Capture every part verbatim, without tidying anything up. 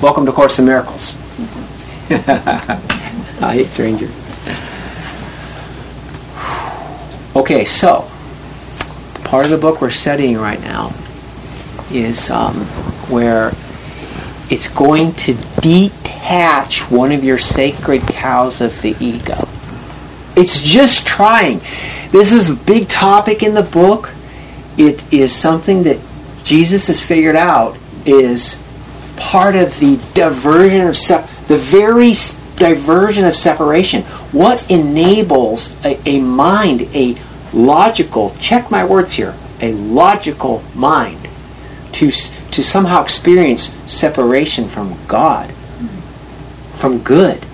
Welcome to Course in Miracles. I hate stranger. Okay, so part of the book we're studying right now is um, where it's going to detach one of your sacred cows of the ego. It's just trying. This is a big topic in the book. It is something that Jesus has figured out is part of the diversion of se- the very diversion of separation. What enables a, a mind, a logical, check my words here, a logical mind to to somehow experience separation from God, from good,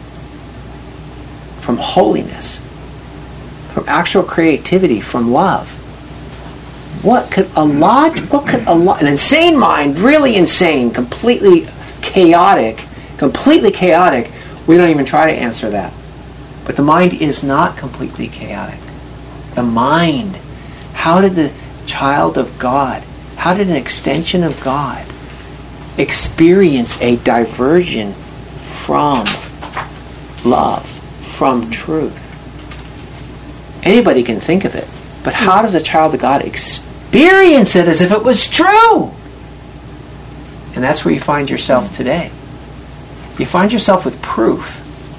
from holiness, from actual creativity, from love. What could a log, what could a lo- an insane mind, really insane, completely chaotic, completely chaotic, we don't even try to answer that. But the mind is not completely chaotic. The mind, how did the child of God, how did an extension of God experience a diversion from love, from truth? Anybody can think of it, but how does a child of God experience it as if it was true? And that's where you find yourself today. You find yourself with proof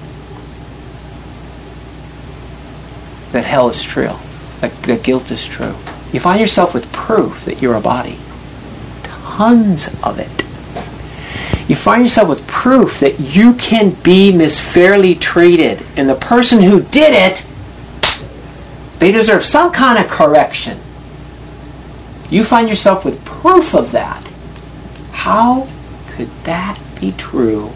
that hell is true, that, that guilt is true. You find yourself with proof that you're a body. Tons of it. You find yourself with proof that you can be misfairly treated, and the person who did it, they deserve some kind of correction. You find yourself with proof of that. How could that be true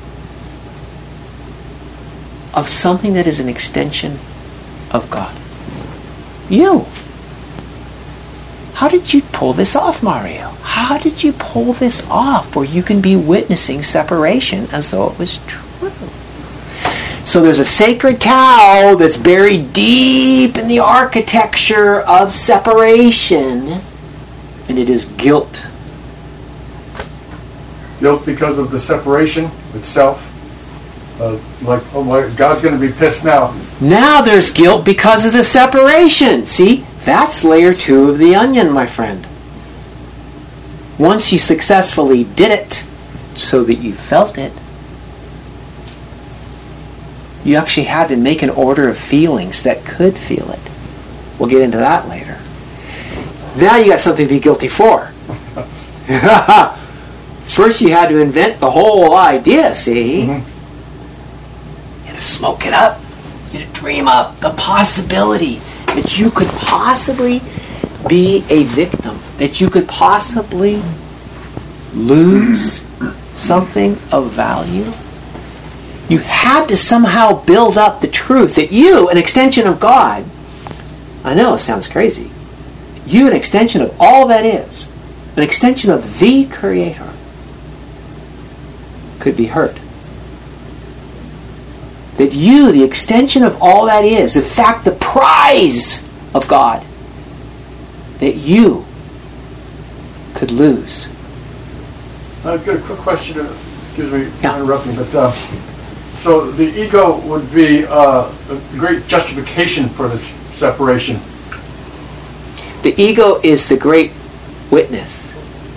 of something that is an extension of God? You. How did you pull this off, Mario? How did you pull this off where you can be witnessing separation as though it was true? So there's a sacred cow that's buried deep in the architecture of separation, and it is guilt. Guilt because of the separation itself. Uh, like, oh my, God's going to be pissed now. Now there's guilt because of the separation. See, that's layer two of the onion, my friend. Once you successfully did it so that you felt it, you actually had to make an order of feelings that could feel it. We'll get into that later. Now you got something to be guilty for. First you had to invent the whole idea, see? Mm-hmm. You had to smoke it up. You had to dream up the possibility that you could possibly be a victim, that you could possibly lose something of value. You had to somehow build up the truth that you, an extension of God, I know it sounds crazy, you, an extension of all that is, an extension of the Creator, could be hurt. That you, the extension of all that is, in fact the prize of God, that you could lose. I've got a quick question. Excuse me for yeah. interrupting, but uh, so the ego would be uh, a great justification for this separation. The ego is the great witness.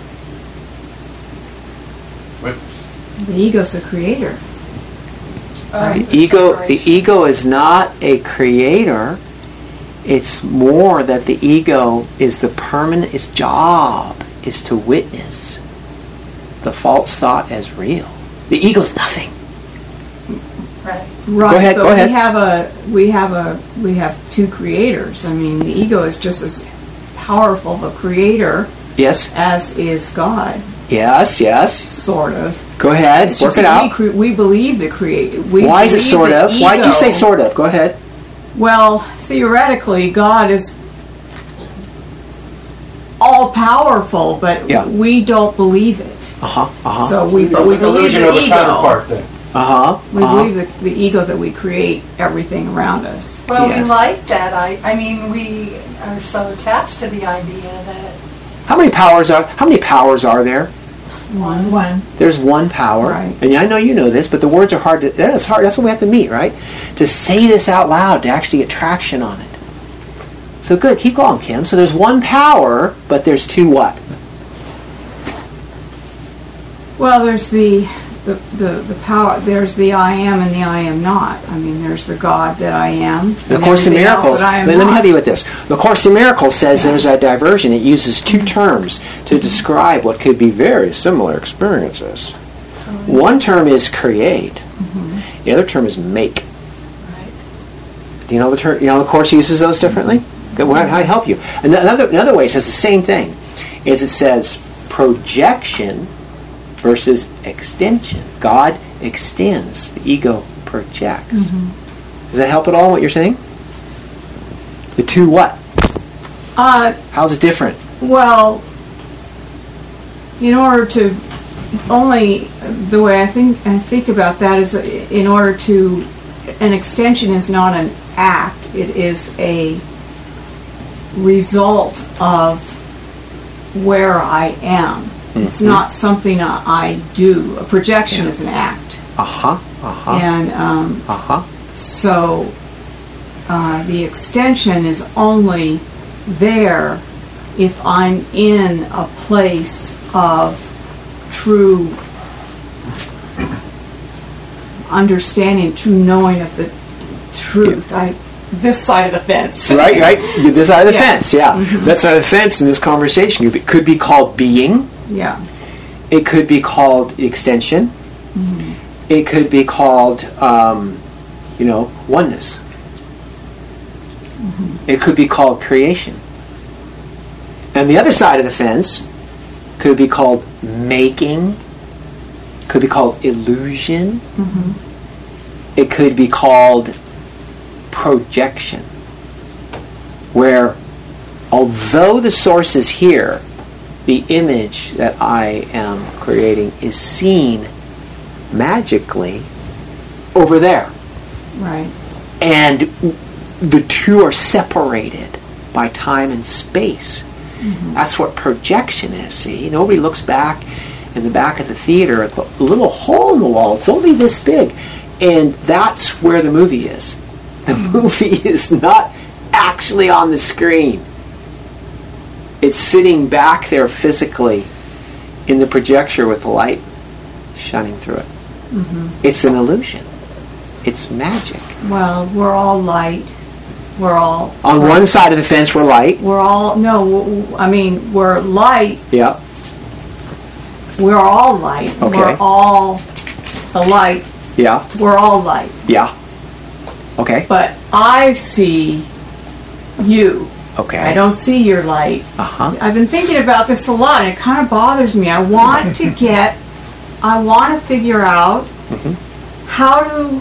Witness. The ego's the creator. Uh, the ego, the ego is not a creator. It's more that the ego is the permanent. Its job is to witness the false thought as real. The ego's nothing. Right. Right. Go ahead. But Go ahead. we have a we have a we have two creators. I mean, the ego is just as powerful of a creator. Yes. As is God. Yes. Yes. Sort of. Go ahead. It's Work just it that out. We, cre- we believe the create. Why is it sort of? Why did you say sort of? Go ahead. Well, theoretically, God is all powerful, but yeah. we don't believe it. Uh huh. Uh huh. So we, but we believe the of a ego. counterpart, then. Uh huh. We uh-huh. believe the, the ego that we create everything around us. Well, Yes. we like that. I, I mean, we are so attached to the idea that How many powers are? How many powers are there? One. One. There's one power. Right. And I know you know this, but the words are hard to, that's hard. That's what we have to meet, right? To say this out loud, to actually get traction on it. So good, keep going, Kim. So there's one power, but there's two what? Well, there's the, the, the, the power, there's the I am and the I am not. I mean, there's the God that I am. The and Course in everything else Miracles, that I am let me not. help you with this. The Course in Miracles says there's a diversion. It uses two terms to describe what could be very similar experiences. One term is create. The other term is make. Right. Do you know the term? You know the Course uses those differently? Good. Well, how do I help you? Another another way it says the same thing. Is it says projection versus extension. God extends. The ego projects. Does that help at all? What you're saying? The two what? Uh, How's it different? Well, in order to only the way I think I think about that is in order to an extension is not an act; it is a result of where I am. It's not something I, I do. A projection Yeah. is an act, Uh huh. Uh huh. and um, Uh huh. so uh, the extension is only there if I'm in a place of true understanding, true knowing of the truth. I this side of the fence. Right, right. This side of the Yeah. fence, yeah. That side of the fence in this conversation could be, could be called being. Yeah. It could be called extension. It could be called, um, you know, oneness. It could be called creation. And the other side of the fence could be called making. Could be called illusion. It could be called projection. Where, although the source is here, the image that I am creating is seen magically over there. Right. And the two are separated by time and space. That's what projection is, see? Nobody looks back in the back of the theater at the little hole in the wall. It's only this big. And that's where the movie is. The movie is not actually on the screen. It's sitting back there physically in the projector with the light shining through it. It's an illusion. It's magic. Well, we're all light. We're all On one side of the fence, we're light. We're all no. w- w- I mean, we're light. Yeah. We're all light. Okay. We're all the light. Yeah. We're all light. Yeah. Okay. But I see you. Okay. I don't see your light. Uh-huh. I've been thinking about this a lot, and it kind of bothers me. I want to get, I want to figure out how to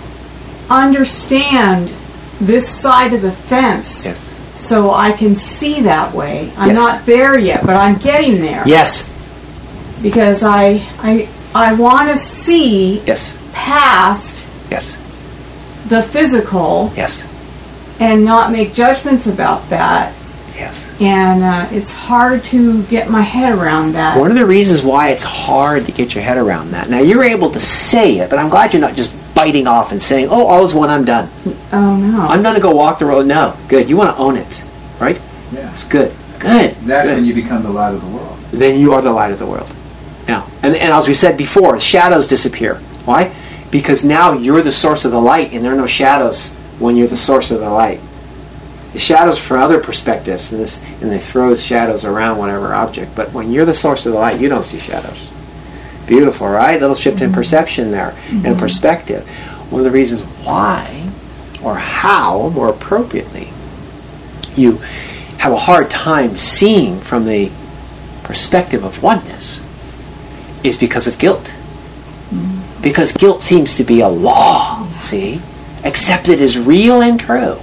understand this side of the fence Yes. so I can see that way. I'm Yes. not there yet, but I'm getting there. Yes. Because I, I, I want to see Yes. past Yes. the physical Yes. and not make judgments about that. Yes. And uh, it's hard to get my head around that. One of the reasons why it's hard to get your head around that. Now, you're able to say it, but I'm glad you're not just biting off and saying, oh, all is one, I'm done. Oh no. I'm going to go walk the road. No. Good. You want to own it. Right? Yeah. It's good. Good. That's Good. when you become the light of the world. Then you are the light of the world. Now, and, and as we said before, shadows disappear. Why? Because now you're the source of the light, and there are no shadows when you're the source of the light. The shadows are from other perspectives, and, this, and they throw shadows around whatever object. But when you're the source of the light, you don't see shadows. Beautiful, right? Little shift in perception there, and perspective. One of the reasons why, or how, more appropriately, you have a hard time seeing from the perspective of oneness is because of guilt. Because guilt seems to be a law, see? Accepted as real and true.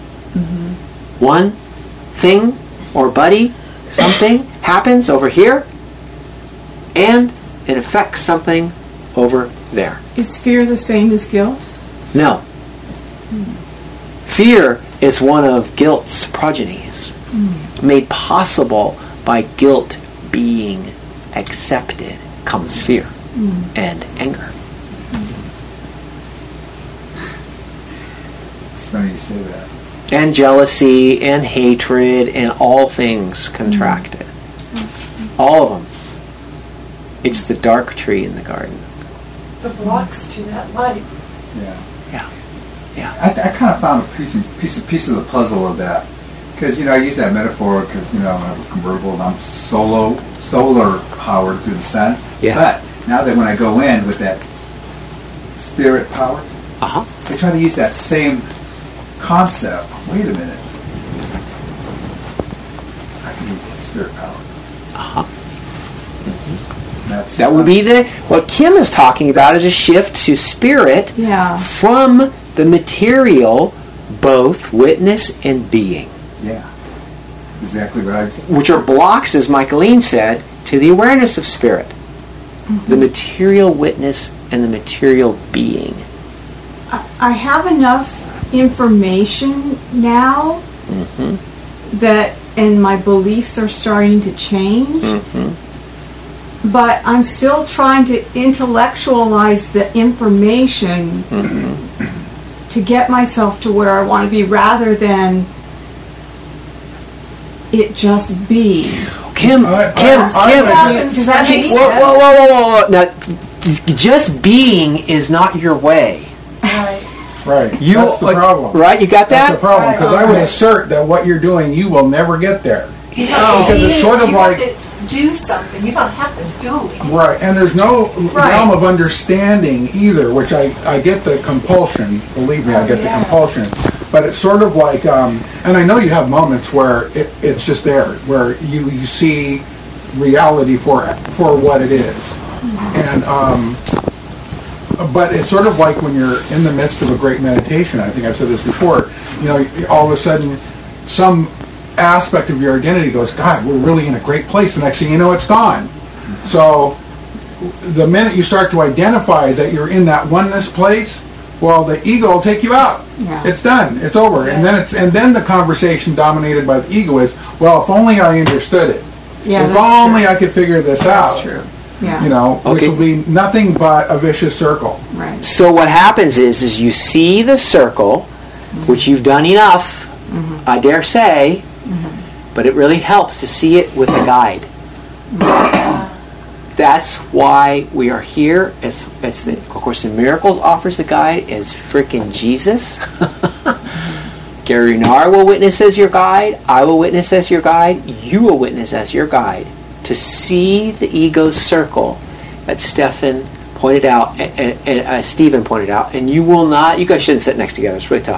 One thing or buddy, something happens over here, and it affects something over there. Is fear the same as guilt? No. Fear is one of guilt's progenies, made possible by guilt being accepted comes fear and anger. It's funny you say that. And jealousy and hatred and all things contracted. All of them. It's the dark tree in the garden. The blocks to that light. Yeah. Yeah. Yeah. I, I kind of found a piece, of, piece, of, piece of the puzzle of that. Because, you know, I use that metaphor because, you know, I have a convertible and I'm solo, solar powered through the sun. Yeah. But now that when I go in with that spirit power, Uh-huh. I try to use that same concept. Wait a minute. I can use spirit power. Uh-huh. That's, That would be the, what Kim is talking about is a shift to spirit Yeah. from the material, both witness and being, Yeah. Exactly right. which are blocks, as Michaeline said, to the awareness of spirit. Mm-hmm. The material witness and the material being. I I have enough information now Mm-hmm. that, and my beliefs are starting to change. Mm-hmm. But I'm still trying to intellectualize the information Mm-hmm. to get myself to where I want to be, rather than it just be. Kim, I- I- Kim, I- Kim. I- Does that make Whoa, sense? whoa, whoa, whoa, whoa. Now, just being is not your way. Right. Right. You, That's the problem. Right? You got That's that? the problem. Because I would Right. assert that what you're doing, you will never get there. You have to Because be- it's sort of you like- have to do something. You don't have to do it. Right. And there's no Right. realm of understanding either, which I, I get the compulsion. Believe me, I Oh, get the yeah. compulsion. But it's sort of like, um, and I know you have moments where it, it's just there, where you, you see reality for for what it is. And um, but it's sort of like when you're in the midst of a great meditation. I think I've said this before. You know, all of a sudden, some aspect of your identity goes, God, we're really in a great place. The next thing you know, it's gone. So the minute you start to identify that you're in that oneness place, well, the ego will take you out. Yeah. It's done. It's over. And then it's and then the conversation dominated by the ego is, well, if only I understood it. Yeah, if that's only true. I could figure this out. That's true. Yeah. You know, which Okay. will be nothing but a vicious circle. Right. So what happens is, is you see the circle, which you've done enough, I dare say, but it really helps to see it with a guide. That's why we are here. It's, it's the, of course, the Miracles offers the guide as frickin' Jesus. Gary Renard will witness as your guide. I will witness as your guide. You will witness as your guide to see the ego's circle that Stephen pointed out, and, and uh, Stephen pointed out, and you will not. You guys shouldn't sit next together. It's really tough.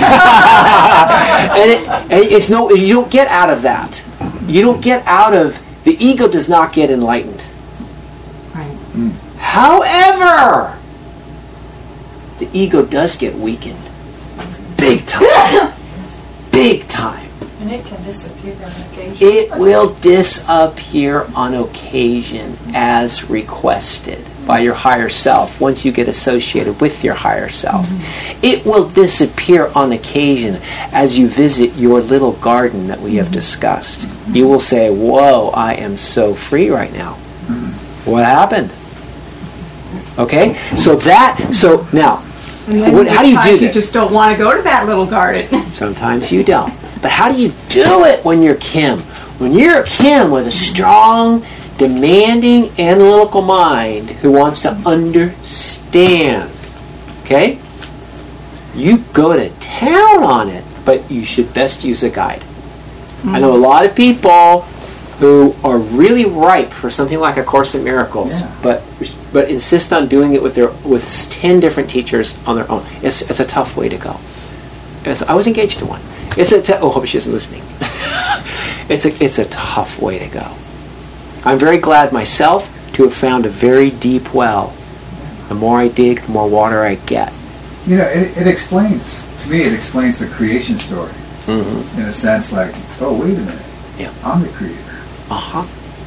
and, it, and it's no. You don't get out of that. You don't get out of the ego. Does not get enlightened. Right. However, the ego does get weakened. Big time. Big time. And it can disappear on occasion. It will disappear on occasion as requested by your higher self once you get associated with your higher self. It will disappear on occasion as you visit your little garden that we have discussed. You will say, whoa, I am so free right now. What happened? Okay? So that, so now, And then what, how do you there's do times you this? just don't want to go to that little garden. Sometimes you don't. But how do you do it when you're Kim? When you're Kim with a strong, demanding, analytical mind who wants to understand, okay? You go to town on it, but you should best use a guide. I know a lot of people who are really ripe for something like A Course in Miracles, Yeah. but but insist on doing it with their with ten different teachers on their own. It's it's a tough way to go. It's, I was engaged to one. It's a t- oh, hope she isn't listening. it's a it's a tough way to go. I'm very glad myself to have found a very deep well. The more I dig, the more water I get. You know, it, it explains, to me, it explains the creation story. Mm-hmm. In a sense, like, oh, wait a minute. Yeah. I'm the creator. Uh huh.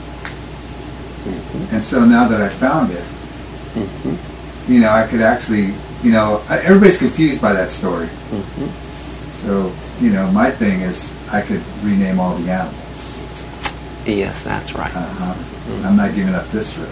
And so now that I found it, Mm-hmm. you know, I could actually, you know, I- everybody's confused by that story. Mm-hmm. So, you know, my thing is I could rename all the animals. Yes, that's right. Uh-huh. I'm not giving up this room.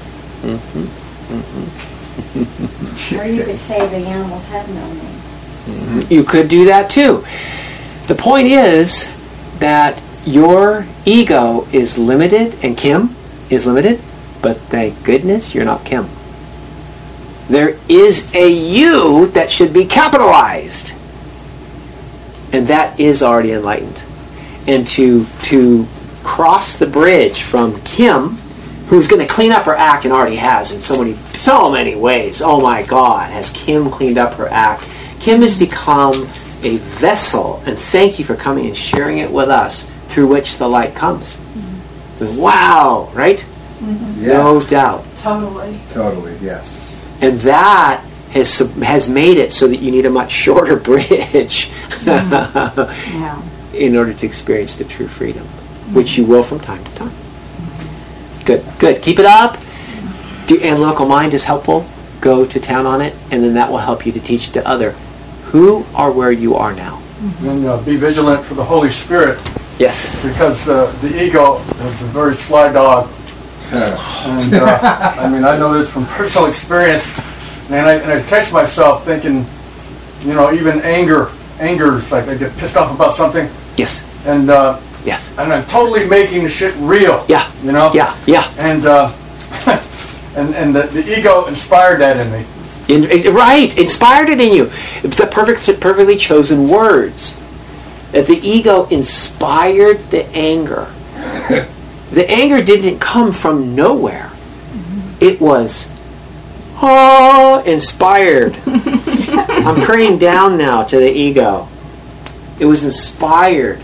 Or you could say the animals have no name. You could do that too. The point is that your ego is limited, and Kim is limited, but thank goodness you're not Kim. There is a you that should be capitalized. And that is already enlightened. And to to cross the bridge from Kim, who's going to clean up her act and already has in so many so many ways. Oh my God, has Kim cleaned up her act? Kim has become a vessel, and thank you for coming and sharing it with us, through which the light comes. Mm-hmm. Wow, right? Mm-hmm. Yeah. No doubt. Totally. Totally, yes. And that has has made it so that you need a much shorter bridge Mm-hmm. Yeah. in order to experience the true freedom, mm-hmm. which you will from time to time. Mm-hmm. Good, good. Keep it up. Do analytical mind is helpful. Go to town on it, and then that will help you to teach to other who are where you are now. Mm-hmm. And uh, be vigilant for the Holy Spirit, Yes. because uh, the ego is a very sly dog. And uh, I mean, I know this from personal experience, and I, and I catch myself thinking, you know, even anger, anger is like I get pissed off about something, Yes. and uh, Yes. and I'm totally making the shit real. Yeah. You know. Yeah. Yeah. And uh, and and the, the ego inspired that in me. In, in- right. Inspired it in you. It's the perfect, perfectly chosen words. That the ego inspired the anger. The anger didn't come from nowhere. It was, oh, inspired. I'm praying down now to the ego. It was inspired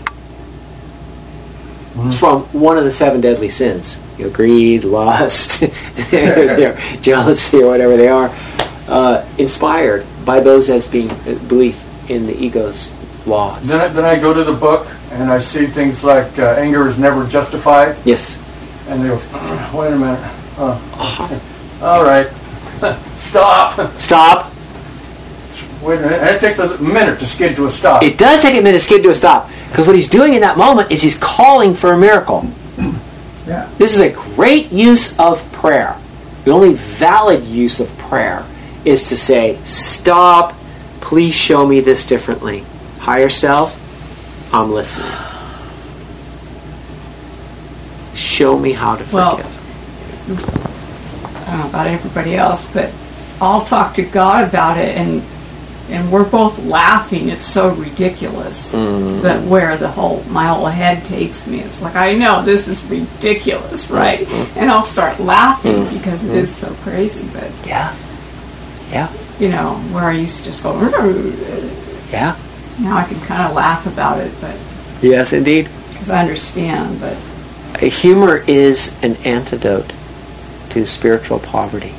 from one of the seven deadly sins. You know, greed, lust, you know, jealousy, or whatever they are. Uh, inspired by those as being uh, belief in the ego's laws. Then I, then I go to the book and I see things like uh, anger is never justified, Yes. and they go, wait a minute, uh, okay. All right, stop. Stop. Wait a minute, and it takes a minute to skid to a stop. It does take a minute to skid to a stop. Because what he's doing in that moment is he's calling for a miracle. Yeah. This is a great use of prayer. The only valid use of prayer is to say, stop, please show me this differently. Higher self, I'm listening. Show me how to Well, forgive. I don't know about everybody else, but I'll talk to God about it, and and we're both laughing. It's so ridiculous that where the whole my whole head takes me. It's like, I know this is ridiculous, right? And I'll start laughing because it is so crazy. But Yeah. Yeah. you know, where I used to just go, Yeah. now I can kind of laugh about it, but Yes, indeed. because I understand. But Humor is an antidote to spiritual poverty.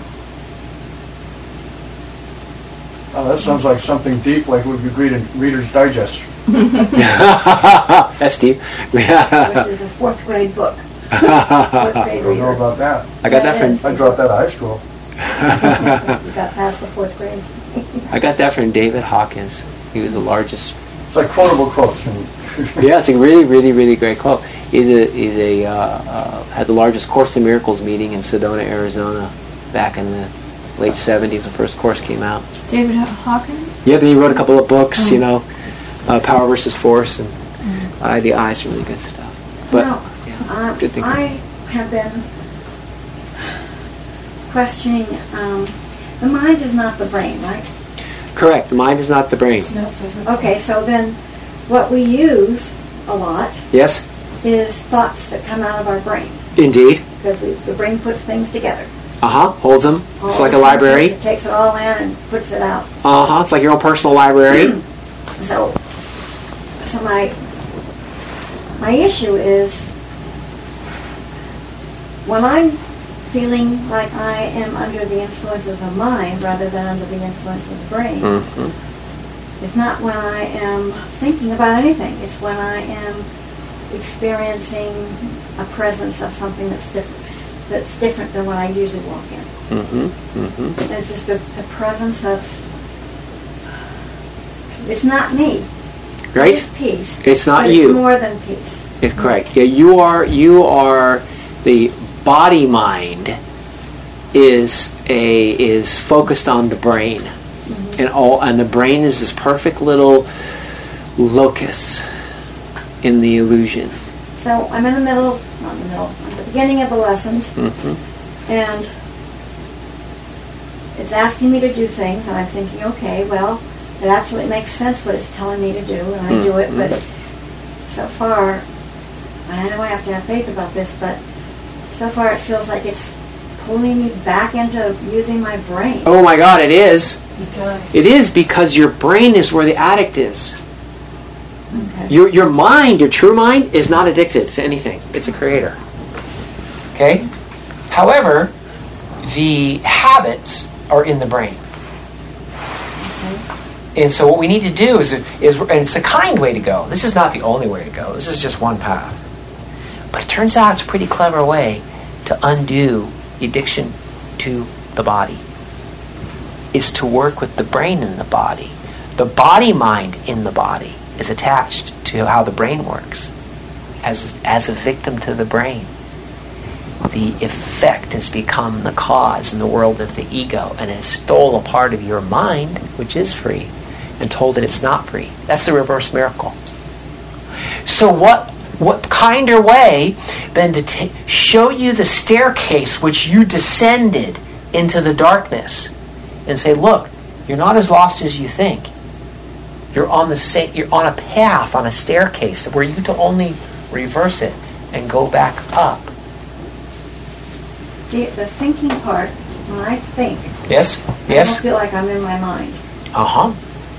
Oh, that sounds like something deep, like would be read in Reader's Digest. That's deep. Which is a fourth grade book. Fourth grade I don't know reader. about that. I got that from I dropped that out of high school. You got past the fourth grade. I got that from David Hawkins. He was the largest. It's like quotable quotes. And Yeah, it's a really, really, really great quote. He's a, he's a uh, uh, had the largest Course in Miracles meeting in Sedona, Arizona, back in the late seventies. The first course came out. David Hawkins? Yeah, but he wrote a couple of books. You know, uh, Power versus Force and Eye of the Eye, some really good stuff. But Now, yeah, um, good thinking. I have been questioning, um, the mind is not the brain, right? Correct. The mind is not the brain. It's not physical. Okay, so then what we use a lot Yes, is thoughts that come out of our brain. indeed. Because we, the brain puts things together. Uh huh. Holds them. All It's like the a library. senses, it takes it all in and puts it out. Uh huh. It's like your own personal library. So, so my my issue is when I'm feeling like I am under the influence of the mind rather than under the influence of the brain. Mm-hmm. It's not when I am thinking about anything. It's when I am experiencing a presence of something that's different. That's different than when I usually walk in. Mm-hmm. Mm-hmm. There's just a, a presence of. It's not me. Right? It's peace. It's not but you. It's more than peace. It's correct. Yeah, you are you are the body mind is a is focused on the brain, mm-hmm. and all, and the brain is this perfect little locus in the illusion. So I'm in the middle, not in the middle, at the beginning of the lessons, mm-hmm. and it's asking me to do things, and I'm thinking, okay, well, it absolutely makes sense what it's telling me to do, and I mm-hmm. do it, but so far, and I know I have to have faith about this, but so far it feels like it's pulling me back into using my brain. Oh my God, it is. It does. It is, because your brain is where the addict is. Okay. Your your mind, your true mind, is not addicted to anything. It's a creator. Okay? However, the habits are in the brain. Okay. And so what we need to do is, is, and it's a kind way to go. This is not the only way to go. This is just one path. But it turns out it's a pretty clever way to undo the addiction to the body. Is to work with the brain in the body. The body-mind in the body is attached to how the brain works. As, as a victim to the brain. The effect has become the cause in the world of the ego, and has stole a part of your mind, which is free, and told it it's not free. That's the reverse miracle. So what what kinder way than to t- show you the staircase which you descended into the darkness, and say, look, you're not as lost as you think. You're on the sa- you're on a path, on a staircase, where you to only reverse it and go back up. The, the thinking part, when I think, Yes? I Yes? don't feel like I'm in my mind. Uh-huh.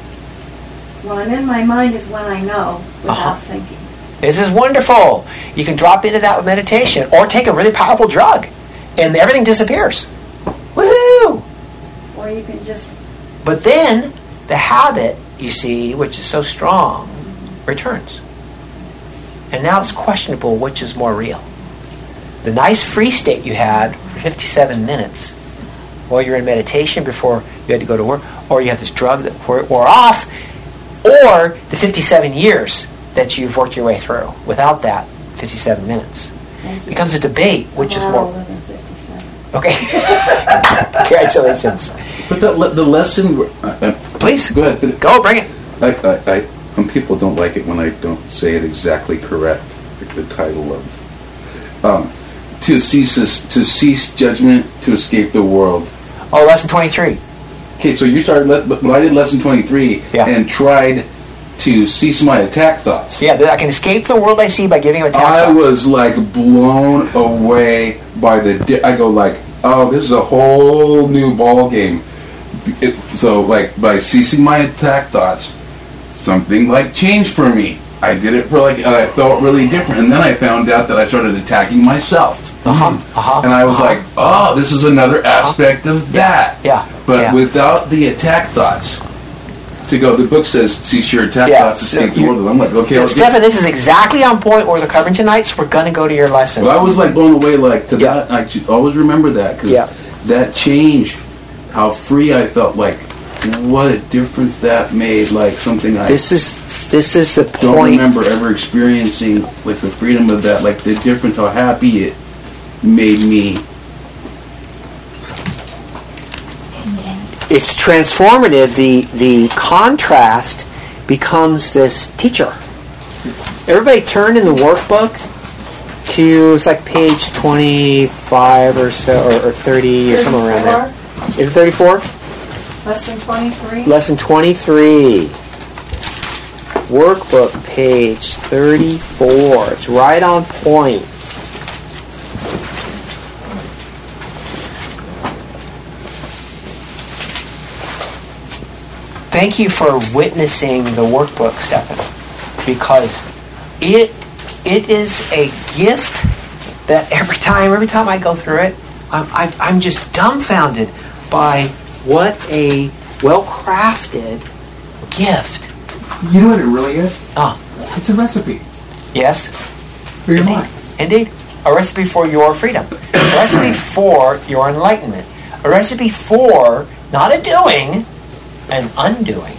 When I'm in my mind is when I know without Uh-huh. thinking. This is wonderful. You can drop into that with meditation, or take a really powerful drug, and everything disappears. Woohoo! Or you can just, But then, the habit, you see, which is so strong, returns. And now it's questionable which is more real. The nice free state you had for fifty-seven minutes while you're in meditation before you had to go to work, or you have this drug that wore, wore off, or the fifty-seven years that you've worked your way through without that fifty-seven minutes. thank It you. becomes a debate, which I'm is a lot more... older than fifty-seven. Okay. Congratulations. But the, le- the lesson... Uh, uh, Please. Go ahead. fin- Go, bring it. I, I, I, some people don't like it when I don't say it exactly correct, like the title of... Um, to cease this, to cease judgment, to escape the world. Oh, lesson twenty-three. Okay, so you started, le- but when I did lesson twenty-three Yeah. and tried to cease my attack thoughts, Yeah, I can escape the world I see by giving him attack I thoughts. was like blown away by the. Di- I go like, oh, this is a whole new ball game. It, so like by ceasing my attack thoughts, something like changed for me. I did it for like, and I felt really different. And then I found out that I started attacking myself. Uh-huh, uh-huh, And I was uh-huh. like, oh, this is another aspect of that. Yeah, But yeah. without the attack thoughts, to go, the book says, cease your attack Yeah. thoughts, escape the You- world. I'm like, okay, let's Stefan, this is exactly on point where we're covering tonight, so we're going to go to your lesson. Well, I was like blown away, like to Yeah. that. I should always remember that because Yeah. that changed how free I felt. Like, what a difference that made. Like something I This is this is the don't point. remember ever experiencing. Like the freedom of that. Like the difference, how happy it made me. It's transformative. The the contrast becomes this teacher. Everybody turn in the workbook to, it's like page twenty-five or so, or, or thirty, or somewhere around there. Is it thirty-four? Lesson twenty-three. Lesson twenty-three. Workbook page thirty-four. It's right on point. Thank you for witnessing the workbook, Stefan, because it it is a gift that every time every time I go through it, I'm I'm, I'm just dumbfounded by what a well-crafted gift. You know what it really is? Ah, It's a recipe yes, for your indeed, mind. indeed, a recipe for your freedom, a recipe for your enlightenment, a recipe for not a doing, an undoing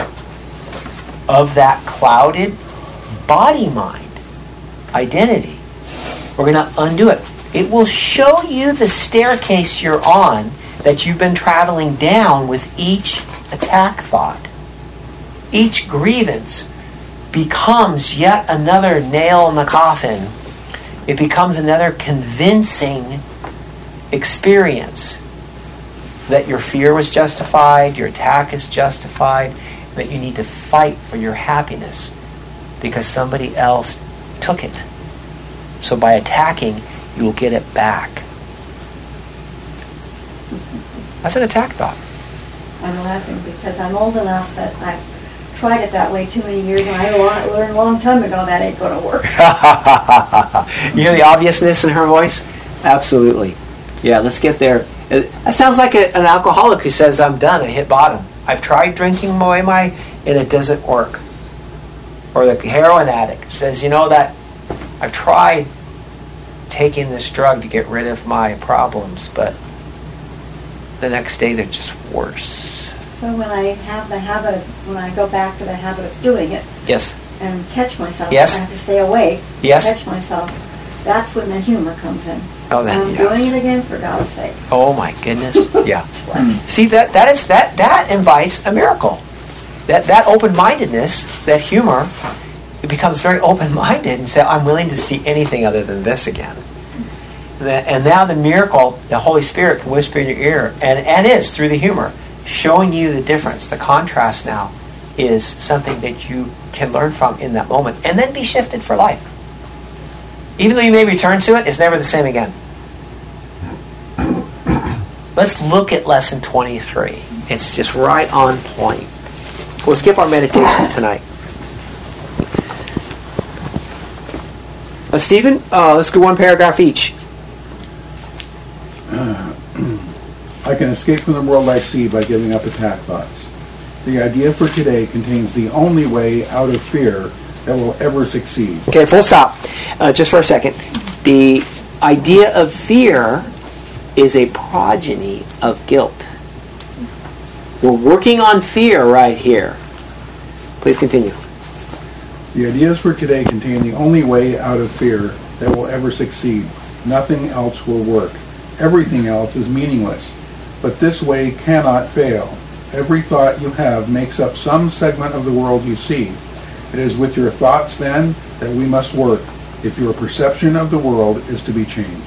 of that clouded body-mind identity. We're going to undo it. It will show you the staircase you're on that you've been traveling down with each attack thought. Each grievance becomes yet another nail in the coffin. It becomes another convincing experience that your fear was justified, your attack is justified, that you need to fight for your happiness because somebody else took it. So by attacking, you will get it back. That's an attack thought. I'm laughing because I'm old enough that I've tried it that way too many years, and I lo- learned a long time ago that ain't going to work. You hear the obviousness in her voice? Absolutely. Yeah, let's get there. It, that sounds like a, an alcoholic who says, I'm done, I hit bottom. I've tried drinking away my, and it doesn't work. Or the heroin addict says, you know that I've tried taking this drug to get rid of my problems, but the next day they're just worse. So when I have the habit of, when I go back to the habit of doing it, Yes. and catch myself, Yes. I have to stay awake, Yes. catch myself, that's when the humor comes in. Oh, then, I'm yes. doing it again, for God's sake. Oh my goodness. Yeah. See, that that is that that invites a miracle. That that open-mindedness, that humor, it becomes very open-minded and say, I'm willing to see anything other than this again. And now the miracle, the Holy Spirit can whisper in your ear, and, and is through the humor, showing you the difference. The contrast now is something that you can learn from in that moment and then be shifted for life. Even though you may return to it, it's never the same again. Let's look at lesson twenty-three. It's just right on point. We'll skip our meditation tonight. Uh, Stephen, uh, let's go one paragraph each. I can escape from the world I see by giving up attack thoughts. The idea for today contains the only way out of fear that will ever succeed. Okay, full stop. Uh, just for a second. The idea of fear is a progeny of guilt. We're working on fear right here. Please continue. The ideas for today contain the only way out of fear that will ever succeed. Nothing else will work. Everything else is meaningless. But this way cannot fail. Every thought you have makes up some segment of the world you see. It is with your thoughts, then, that we must work if your perception of the world is to be changed.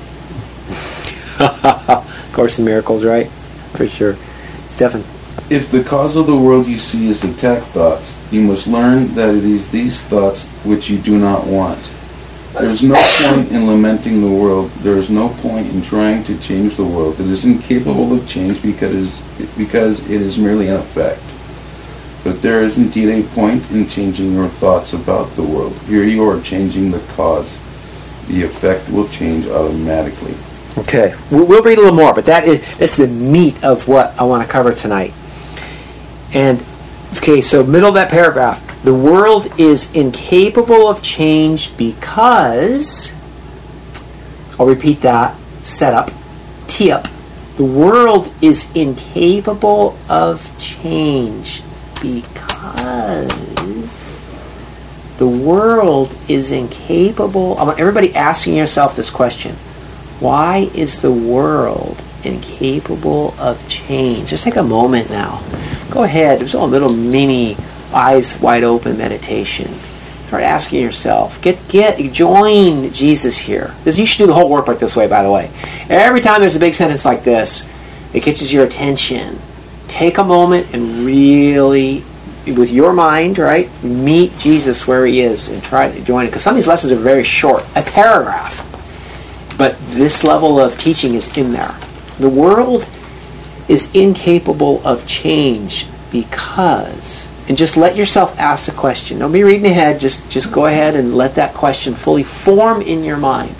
Of Course in Miracles, right? For sure. Stephen. If the cause of the world you see is attack thoughts, you must learn that it is these thoughts which you do not want. There is no point in lamenting the world. There is no point in trying to change the world. It is incapable of change because, because it is merely an effect. But there is indeed a point in changing your thoughts about the world. Here you are changing the cause. The effect will change automatically. Okay, we'll we'll read a little more, but that is that's the meat of what I want to cover tonight. And, okay, so middle of that paragraph. The world is incapable of change because, I'll repeat that, set up, tee up. The world is incapable of change because the world is incapable. I want everybody asking yourself this question. Why is the world incapable of change? Just take a moment now. Go ahead. There's a little mini eyes wide open meditation. Start asking yourself. Get get join Jesus here. This, you should do the whole workbook this way, by the way. Every time there's a big sentence like this, it catches your attention. Take a moment and really, with your mind, right, meet Jesus where he is and try to join it. Because some of these lessons are very short, a paragraph. But this level of teaching is in there. The world is incapable of change because, and just let yourself ask the question. Don't be reading ahead. Just, just go ahead and let that question fully form in your mind.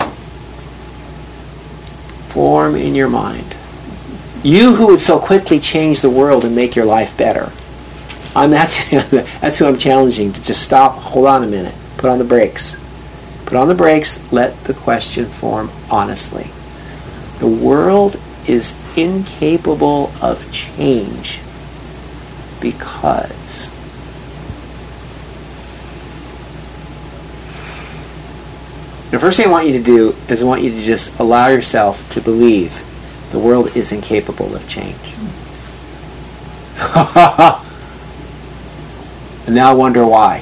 Form in your mind. You who would so quickly change the world and make your life better. I'm that's that's who I'm challenging to just stop. Hold on a minute. Put on the brakes. Put on the brakes. Let the question form honestly. The world is incapable of change because The first thing I want you to do is I want you to just allow yourself to believe the world is incapable of change. And now I wonder why.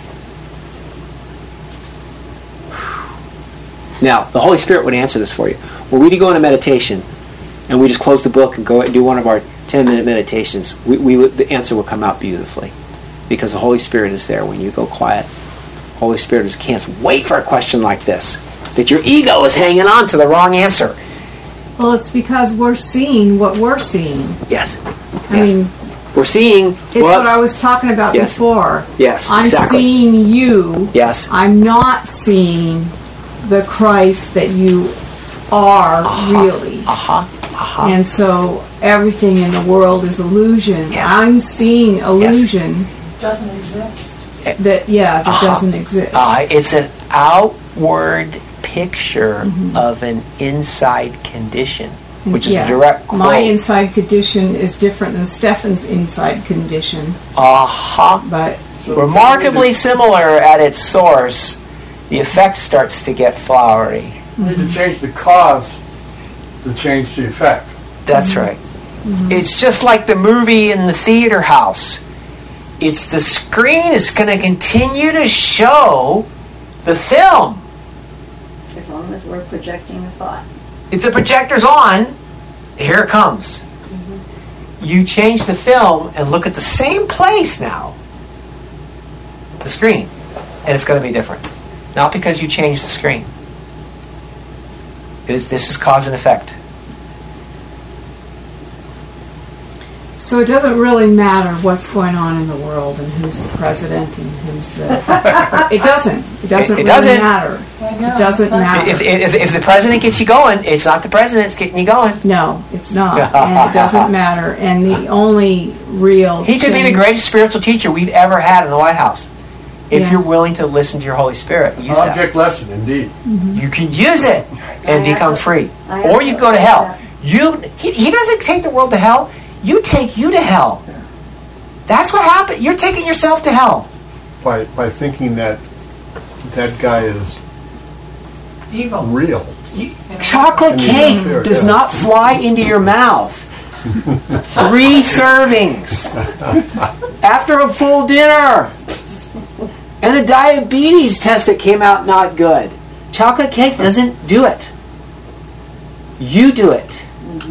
Now, the Holy Spirit would answer this for you. Were we to go into meditation, and we just close the book and go and do one of our ten-minute meditations, we, we would, the answer will come out beautifully. Because the Holy Spirit is there when you go quiet. Holy Spirit is, can't wait for a question like this. That your ego is hanging on to the wrong answer. Well, it's because we're seeing what we're seeing. Yes. I yes. mean, we're seeing it's what, what I was talking about yes. before. Yes, I'm exactly. seeing you. Yes. I'm not seeing the Christ that you are uh-huh. really. Uh-huh. Uh-huh. And so everything in the world is illusion. Yes. I'm seeing illusion. Yes. Doesn't exist. That yeah, that uh-huh. doesn't exist. Uh, it's an outward picture mm-hmm. of an inside condition, which is yeah. a direct quote. My inside condition is different than Stefan's inside condition. Uh-huh. But So remarkably similar at its source, the effect starts to get flowery. You need to change the cause to change the effect. That's right. Mm-hmm. It's just like the movie in the theater house. It's the screen is going to continue to show the film. As long as we're projecting a thought. If the projector's on, here it comes. Mm-hmm. You change the film and look at the same place now. The screen. And it's going to be different. Not because you changed the screen. This, this is cause and effect. so it doesn't really matter what's going on in the world and who's the president and who's the. It doesn't. It doesn't It- it really doesn't. matter. I know. It doesn't matter. If, if, if the president gets you going, it's not the president that's getting you going. No, it's not, and it doesn't matter. And the only real He could be the change- greatest spiritual teacher we've ever had in the White House. If Yeah. you're willing to listen to your Holy Spirit, use that. Object lesson, indeed. You can use it and I become also- free. I Or also you go to like hell. that. You he, he doesn't take the world to hell. You take you to hell. That's what happened. You're taking yourself to hell. by by thinking that that guy is Evil. real. Chocolate And cake you don't does care. not fly into your mouth. Three servings after a full dinner. And a diabetes test that came out not good. Chocolate cake doesn't do it. You do it.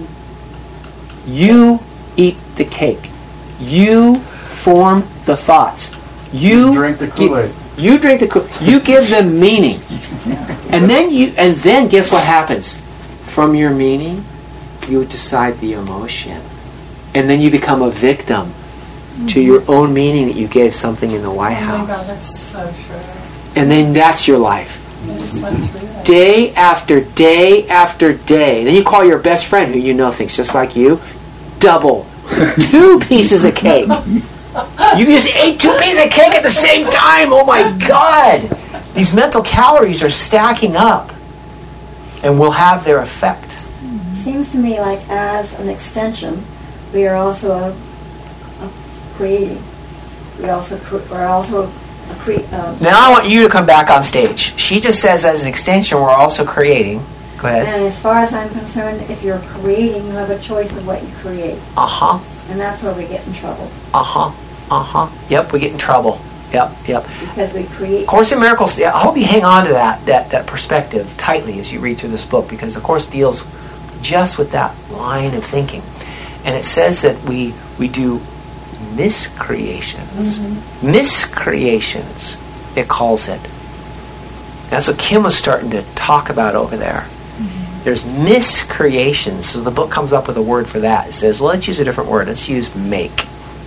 You eat the cake. You form the thoughts. You, You drink the gi- Kool-Aid. You drink the Kool. You give them meaning, and then you and then guess what happens? From your meaning, you decide the emotion, and then you become a victim to your own meaning that you gave something in the White Oh my God, House, that's so true. and then that's your life. I just went through that. Day after day after day. And then you call your best friend who you know thinks just like you, double. Two pieces of cake. You just ate two pieces of cake at the same time. Oh my God. These mental calories are stacking up and will have their effect. It seems to me like as an extension, we are also a, a creating. We also cre- we're also a cre- uh, Now I want you to come back on stage. She just says as an extension we're also creating. Go ahead. And as far as I'm concerned, if you're creating, you have a choice of what you create. Uh-huh. And that's where we get in trouble. Uh-huh. Uh-huh. Yep, we get in trouble. Yep, yep. Because we create. Course in Miracles, I hope you hang on to that, that, that perspective tightly as you read through this book, because the Course deals just with that line of thinking. And it says that we we do miscreations. Mm-hmm. Miscreations, it calls it. That's what Kim was starting to talk about over there. Mm-hmm. There's miscreations. So the book comes up with a word for that. It says, well, let's use a different word. Let's use make.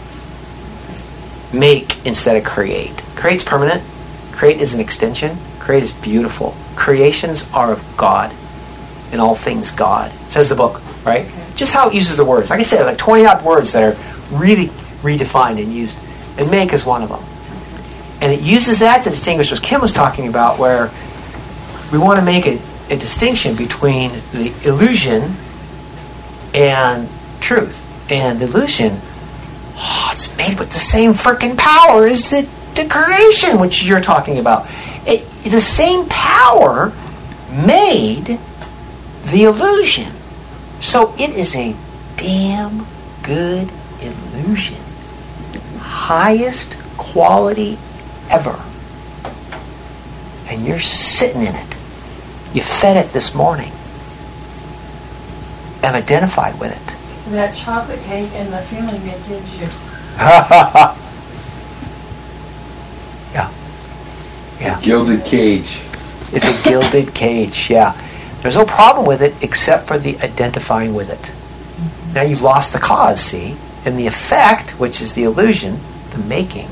Make instead of create. Create's permanent. Create is an extension. Create is beautiful. Creations are of God. And all things God. Says the book, right? Okay. Just how it uses the words. Like I said, like twenty odd words that are really redefined and used. And make is one of them. And it uses that to distinguish what Kim was talking about, where we want to make a, a distinction between the illusion and truth. And illusion, oh, it's made with the same freaking power as the, the creation, which you're talking about. It, the same power made the illusion. So it is a damn good illusion. Highest quality ever. And you're sitting in it. You fed it this morning. And identified with it. That chocolate cake and the feeling it gives you. Yeah. Yeah. Gilded cage. It's a gilded cage, yeah. There's no problem with it except for the identifying with it. Mm-hmm. Now you've lost the cause, see? And the effect, which is the illusion, the making.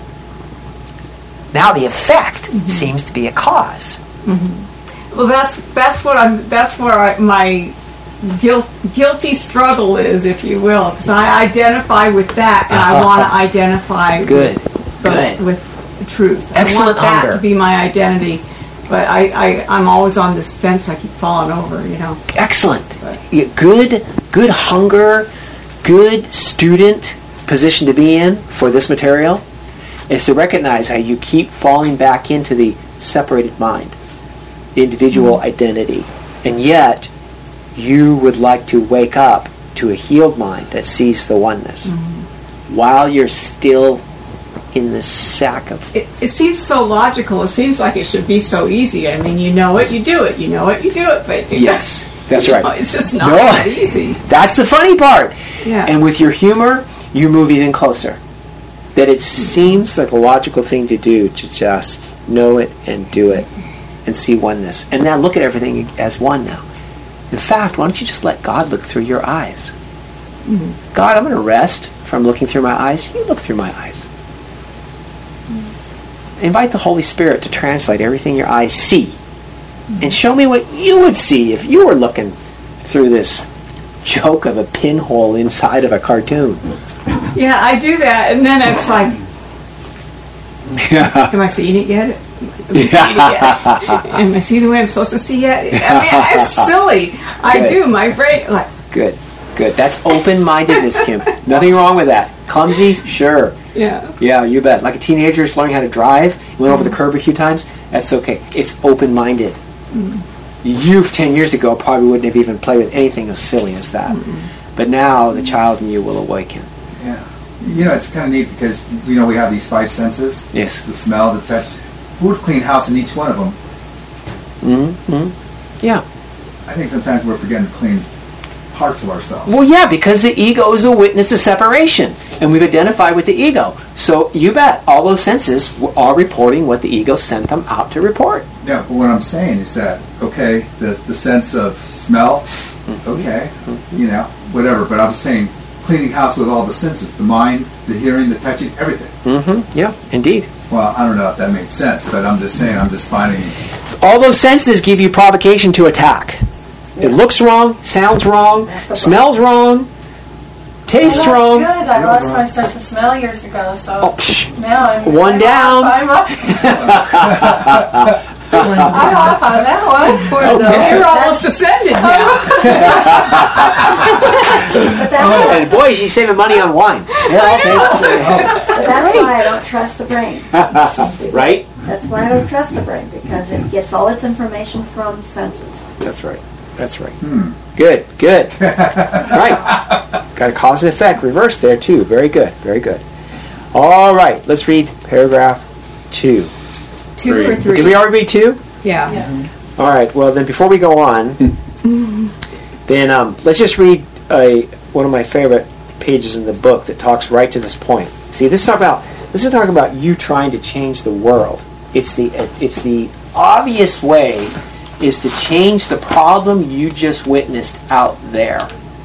Now the effect mm-hmm. seems to be a cause. Mm-hmm. Well, that's that's what I'm. That's where I, my guilt, guilty struggle is, if you will, because I identify with that, and I want to identify Good. with, Good. with the truth. Excellent I want that hunger. to be my identity, but I, I I'm always on this fence. I keep falling over, you know. Excellent. Yeah, good, good hunger, good student position to be in for this material is to recognize how you keep falling back into the separated mind, the individual mm-hmm. identity, and yet you would like to wake up to a healed mind that sees the oneness mm-hmm. while you're still in the sack of... It, it seems so logical. It seems like it should be so easy. I mean, you know it, you do it. You know it, you do it. But yes, that's right. Know, it's just not no. that easy. That's the funny part. Yeah. And with your humor, you move even closer. That it seems like a logical thing to do to just know it and do it and see oneness. And now look at everything as one now. In fact, why don't you just let God look through your eyes? Mm-hmm. God, I'm going to rest from looking through my eyes. You look through my eyes. Mm-hmm. Invite the Holy Spirit to translate everything your eyes see. Mm-hmm. And show me what you would see if you were looking through this joke of a pinhole inside of a cartoon. Yeah, I do that, and then it's like, yeah. am I seeing it yet? Am I seeing it yet? Am I seeing the way I'm supposed to see yet? I mean, it's silly. I Good. do. My brain, like. Good, good. That's open-mindedness, Kim. Nothing wrong with that. Clumsy? Sure. Yeah. Yeah, you bet. Like a teenager is learning how to drive, went over the curb a few times, that's okay. It's open-minded. Mm. You, ten years ago, probably wouldn't have even played with anything as silly as that. Mm-hmm. But now, the child in you will awaken. Yeah. You know, it's kind of neat because, you know, we have these five senses. Yes. The smell, the touch. Who would clean house in each one of them? Mm-hmm. Yeah. I think sometimes we're forgetting to clean parts of ourselves. Well, yeah, because the ego is a witness of separation. And we've identified with the ego. So, you bet, all those senses are reporting what the ego sent them out to report. Yeah, but what I'm saying is that, okay, the, the sense of smell, okay, mm-hmm. you know, whatever. But I'm saying cleaning house with all the senses, the mind, the hearing, the touching, everything. Mm-hmm. Yeah, indeed. Well, I don't know if that makes sense, but I'm just saying, I'm just finding... All those senses give you provocation to attack. Yes. It looks wrong, sounds wrong, smells wrong, tastes well, wrong. That's good. I lost my sense of smell years ago, so oh, now I'm... One I'm down. Off, I'm off. I'm off on that one. Okay. You're almost ascended now. But that's, and boy, she's saving money on wine. Yeah, I'll taste it. so that's why I don't trust the brain. Right? That's why I don't trust the brain, because it gets all its information from senses. That's right. That's right. Hmm. Good, good. Right. Got a cause and effect reversed there, too. Very good, very good. All right, let's read paragraph two. Two Three. or three? Did we already read two? Yeah. Yeah. All right, well, then before we go on, then um, let's just read a, one of my favorite pages in the book that talks right to this point. See, this is talk about this is talking about you trying to change the world. It's the it's the obvious way is to change the problem you just witnessed out there.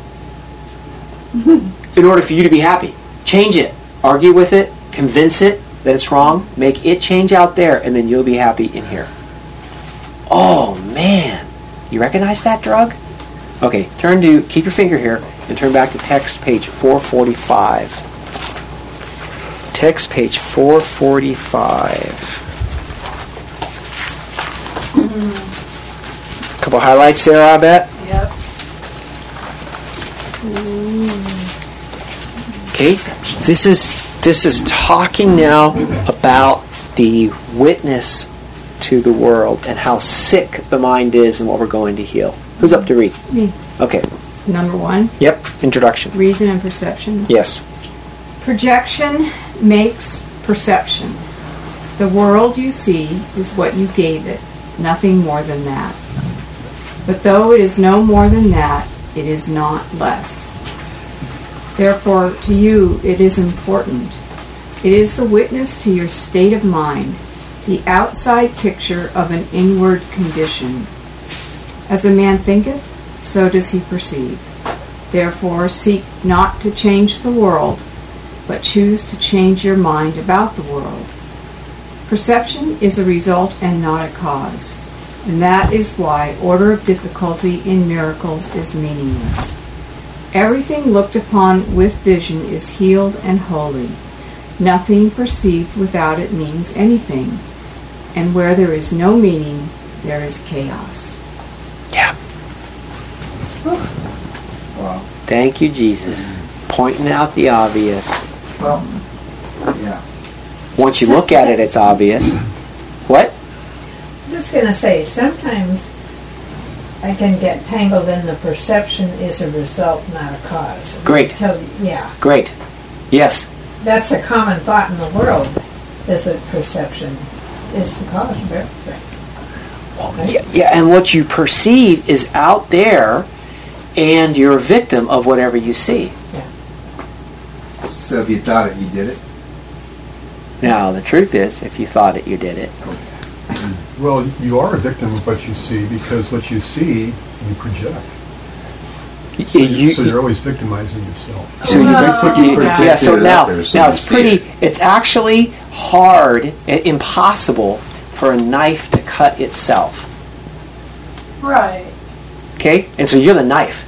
In order for you to be happy. Change it. Argue with it. Convince it that it's wrong. Make it change out there, and then you'll be happy in here. Oh, man. You recognize that drug? Okay, turn to, keep your finger here, and turn back to text page four forty-five. Text page four forty-five. Mm-hmm. Couple highlights there, I bet. Yep. Okay, this is this is talking now about the witness to to the world and how sick the mind is and what we're going to heal. Who's up to read? Me. Okay. Number one, Yep. Introduction. reason and perception. Yes. Projection makes perception. The world you see is what you gave it, nothing more than that. But though it is no more than that, it is not less. Therefore, to you it is important. It is the witness to your state of mind, the outside picture of an inward condition. As a man thinketh, so does he perceive. Therefore, seek not to change the world, but choose to change your mind about the world. Perception is a result and not a cause, and that is why order of difficulty in miracles is meaningless. Everything looked upon with vision is healed and holy. Nothing perceived without it means anything, and where there is no meaning, there is chaos. Yeah. Wow. Thank you, Jesus. Pointing out the obvious. Well, yeah. Once you look at it, it's obvious. What? I'm just going to say, sometimes I can get tangled in the perception is a result, not a cause. Great. Tell, yeah. Great. Yes. That's a common thought in the world, is that perception is the cause of everything. Right? Yeah, yeah, and what you perceive is out there, and you're a victim of whatever you see. Yeah. So if you thought it, you did it? Now, the truth is, if you thought it, you did it. Well, you are a victim of what you see because what you see, you project. So, You- you, you- so you're always victimizing yourself. So you, No. you- Project yeah. So it now, out there so now you it's see pretty. it. It's actually hard, i- impossible for a knife to cut itself. Right. Okay, and so you're the knife.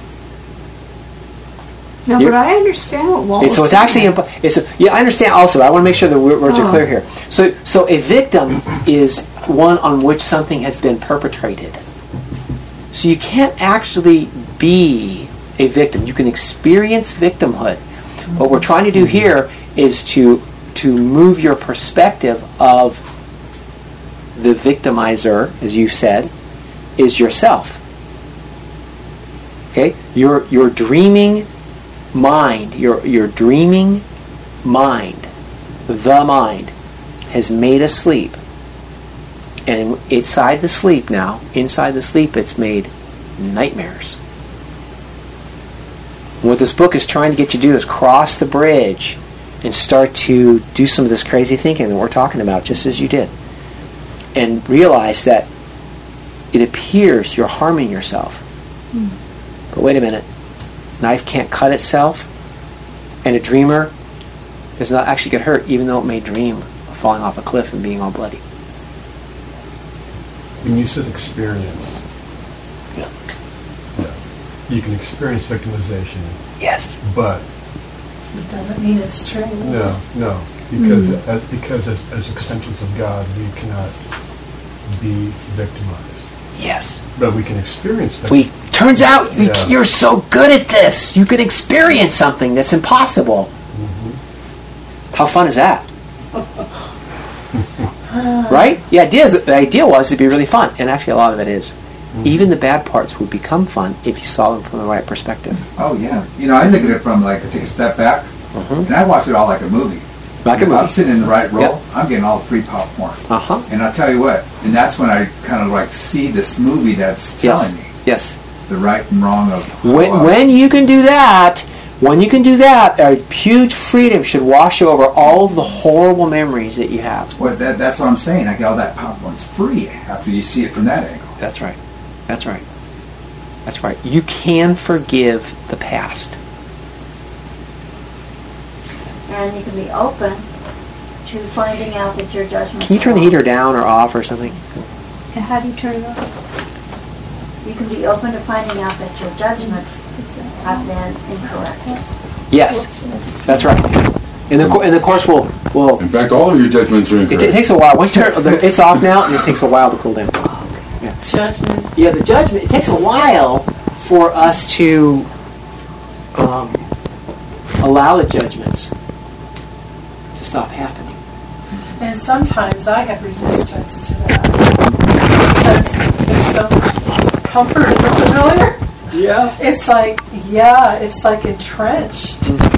No, You're- but I understand what Walt And was so it's saying. actually. impo- It's a, yeah, I understand. Also, I want to make sure the wo- words are Oh. clear here. So, so a victim is one on which something has been perpetrated. So you can't actually be a victim. You can experience victimhood. What we're trying to do here is to to move your perspective of the victimizer, as you said, is yourself. Okay, your your dreaming mind, your your dreaming mind, the mind, has made us sleep. And inside the sleep now, inside the sleep, it's made nightmares. And what this book is trying to get you to do is cross the bridge and start to do some of this crazy thinking that we're talking about, just as you did. And realize that it appears you're harming yourself. Mm. But wait a minute. Knife can't cut itself, and a dreamer does not actually get hurt, even though it may dream of falling off a cliff and being all bloody. When you said experience, Yeah. yeah, you can experience victimization, Yes. but It doesn't mean it's true. no, no, because as, because as, as extensions of God, we cannot be victimized, Yes. but we can experience vic- We turns out you- Yeah. you're so good at this. You can experience something that's impossible. How fun is that? Right? The idea is, the idea was it'd be really fun, and actually a lot of it is. Even the bad parts would become fun if you saw them from the right perspective. Oh, yeah. You know, I look at it from, like, I take a step back, Mhm. and I watch it all like a movie. Like a If I'm movie. sitting in the right role, Yep. I'm getting all the free popcorn. Uh huh. And I'll tell you what, and that's when I kind of, like, see this movie that's telling me Yes. the right and wrong of... When, how I- when you can do that, when you can do that, a huge freedom should wash over all of the horrible memories that you have. Well, that, that's what I'm saying. I get all that popcorn's free after you see it from that angle. That's right. That's right. That's right. You can forgive the past. And you can be open to finding out that your judgments Can you turn are the wrong. heater down or off or something? And how do you turn it off? You can be open to finding out that your judgments have been incorrect. Yes. That's right. And the, co- and the course will will. In fact, all of your judgments are It, incorrect. it takes a while. Once you turn, the, it's off now. It just takes a while to cool down. Yeah. Judgment. Yeah, the judgment. It takes a while for us to um, allow the judgments to stop happening. And sometimes I have resistance to that. because there's so much comfort in the familiar. Yeah. It's like, yeah, it's like entrenched.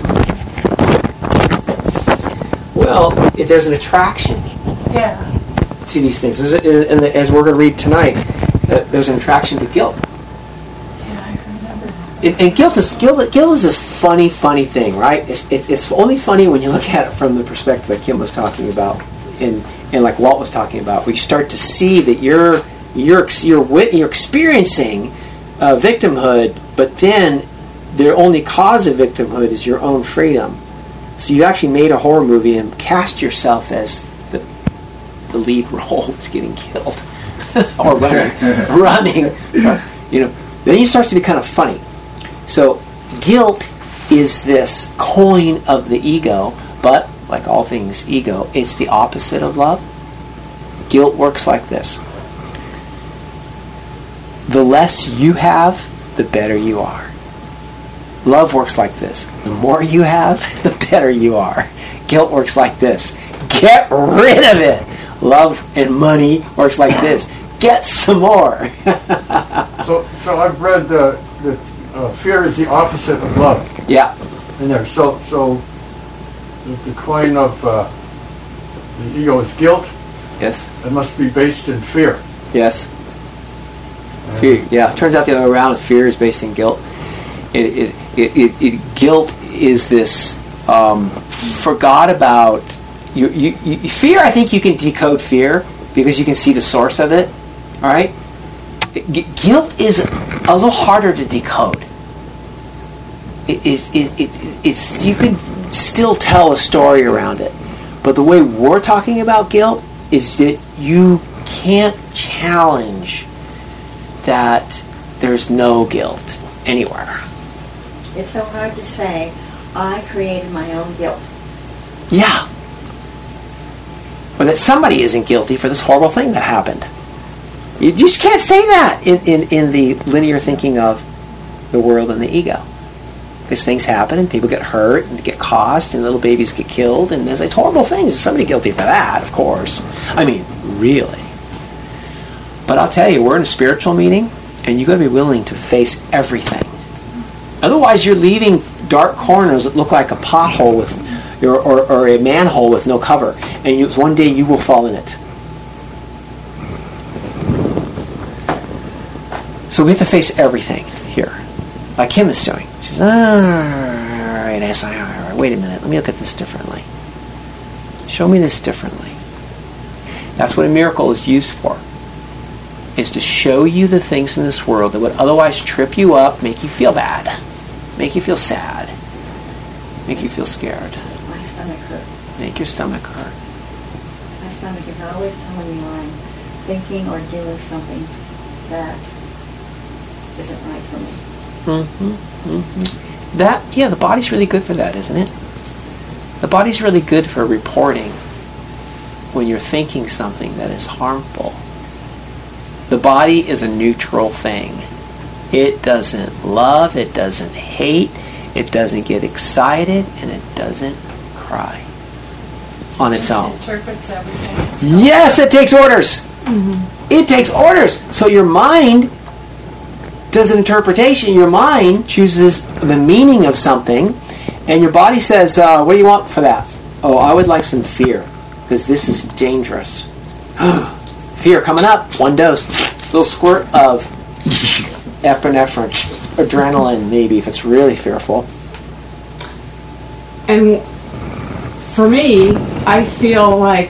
Well, if there's an attraction Yeah. to these things, There's a- and as we're going to read tonight, uh, there's an attraction to guilt. Yeah, I remember. And, and guilt is guilt, guilt is this funny, funny thing, right? It's, it's it's only funny when you look at it from the perspective that Kim was talking about, and and like Walt was talking about, where you start to see that you're you're you're wit- you're experiencing uh, victimhood, but then the only cause of victimhood is your own freedom. So you actually made a horror movie and cast yourself as the the lead role that's getting killed or running, running. You know, then it starts to be kind of funny. So guilt is this coin of the ego, but like all things ego, it's the opposite of love. Guilt works like this. The less you have, the better you are. Love works like this. The more you have, the better you are. Guilt works like this. Get rid of it. Love and money works like this. Get some more. So, so I've read uh, that uh, fear is the opposite of love. Yeah. In there, so so the, the coin of uh, the ego is guilt. Yes. It must be based in fear. Yes. And Fear. Yeah. It turns out the other way around. Fear is based in guilt. It, it, it, it, it guilt is this um, forgot about you, you, you. Fear. I think you can decode fear because you can see the source of it. All right. G- guilt is a little harder to decode. It, it, it, it, it's you can still tell a story around it, but the way we're talking about guilt is that you can't challenge that there's no guilt anywhere. It's so hard to say, I created my own guilt. Yeah. Or that somebody isn't guilty for this horrible thing that happened. You just can't say that in, in, in the linear thinking of the world and the ego. Because things happen and people get hurt and get caused and little babies get killed and there's like horrible things. There's somebody guilty for that, of course. I mean, really. But I'll tell you, we're in a spiritual meeting and you've got to be willing to face everything. Otherwise, you're leaving dark corners that look like a pothole with, or, or, or a manhole with no cover. And you, one day you will fall in it. So we have to face everything here. Like Kim is doing. She's, ah, all right, I saw, all right, wait a minute, let me look at this differently. Show me this differently. That's what a miracle is used for. Is to show you the things in this world that would otherwise trip you up, make you feel bad, make you feel sad, make you feel scared. My stomach hurt. Make your stomach hurt. My stomach is always telling me I'm thinking or doing something that isn't right for me. Mm-hmm. Mm-hmm. That, yeah, the body's really good for that, isn't it? The body's really good for reporting when you're thinking something that is harmful. The body is a neutral thing. It doesn't love, it doesn't hate, it doesn't get excited, and it doesn't cry on its Just own. interprets everything. It's Yes, it takes orders. Mm-hmm. It takes orders. So your mind does an interpretation. Your mind chooses the meaning of something, and your body says, uh, what do you want for that? Oh, I would like some fear, because this is dangerous. Fear coming up. One dose. Little squirt of epinephrine. Adrenaline, maybe, if it's really fearful. And for me, I feel like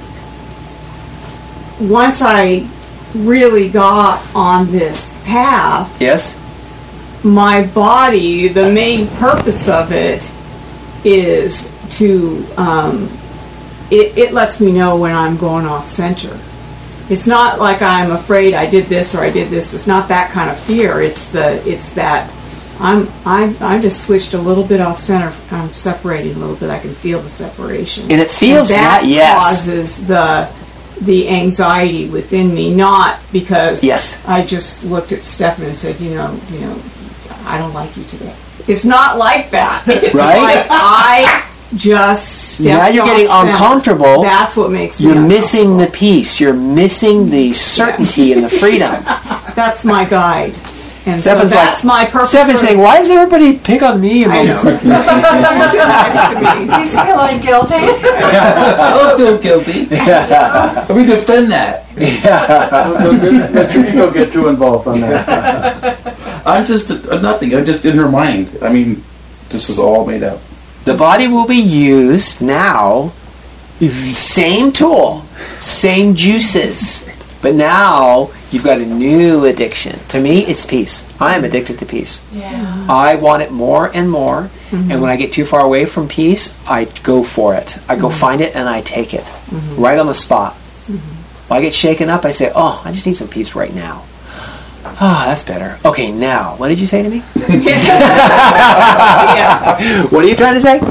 once I really got on this path, Yes? my body, the main purpose of it is to, um, it, it lets me know when I'm going off center. It's not like I'm afraid I did this or I did this. It's not that kind of fear. It's the it's that I'm I I just switched a little bit off center. I'm separating a little bit. I can feel the separation, And it feels and that not, yes. causes the the anxiety within me. Not because Yes. I just looked at Stefan and said, you know, you know, I don't like you today. It's not like that. It's Right? like I just stepped Now you're off getting center. uncomfortable. That's what makes me You're uncomfortable. missing the peace. You're missing the certainty and the freedom. That's my guide. And Stefan's so that's like, my purpose. Stefan's for- saying, why does everybody pick on me? I know. Like, Next to me. He's feeling guilty. I don't feel guilty. Let me defend that. Don't get- Let your ego get too involved on that. I'm just uh, nothing. I'm just in her mind. I mean, this is all made up. the body will be used now, same tool, same juices, but now you've got a new addiction. To me, it's peace. I am addicted to peace. Yeah. I want it more and more, and when I get too far away from peace, I go for it. I go find it and I take it, right on the spot. When I get shaken up, I say, oh, I just need some peace right now. Ah, that's better. Okay, now, what did you say to me? Yeah. What are you trying to say?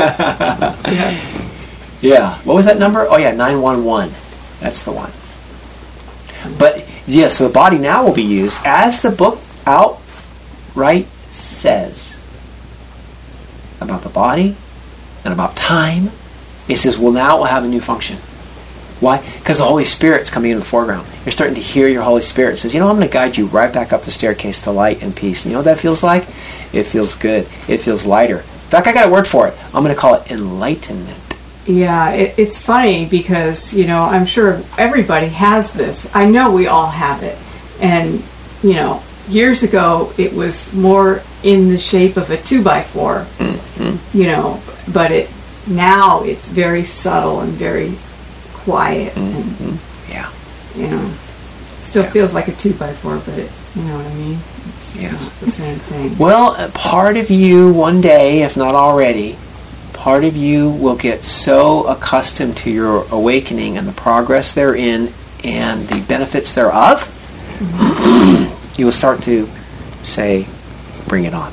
Yeah. What was that number? Oh, yeah, nine one one. That's the one. But, yeah, so the body now will be used, as the book outright says, about the body and about time. It says, well, now it will have a new function. Why? Because the Holy Spirit's coming in the foreground. You're starting to hear your Holy Spirit. It says, you know, I'm going to guide you right back up the staircase to light and peace. And you know what that feels like? It feels good. It feels lighter. In fact, I got a word for it. I'm going to call it enlightenment. Yeah, it, it's funny because, you know, I'm sure everybody has this. I know we all have it. And, you know, years ago it was more in the shape of a two by four, Mm-hmm. you know, but it now it's very subtle and very quiet and, Yeah. you know, still Yeah. feels like a two by four, but it, you know what I mean? It's just Yeah. not the same thing. Well, a part of you one day, if not already, part of you will get so accustomed to your awakening and the progress therein and the benefits thereof, you will start to say, bring it on.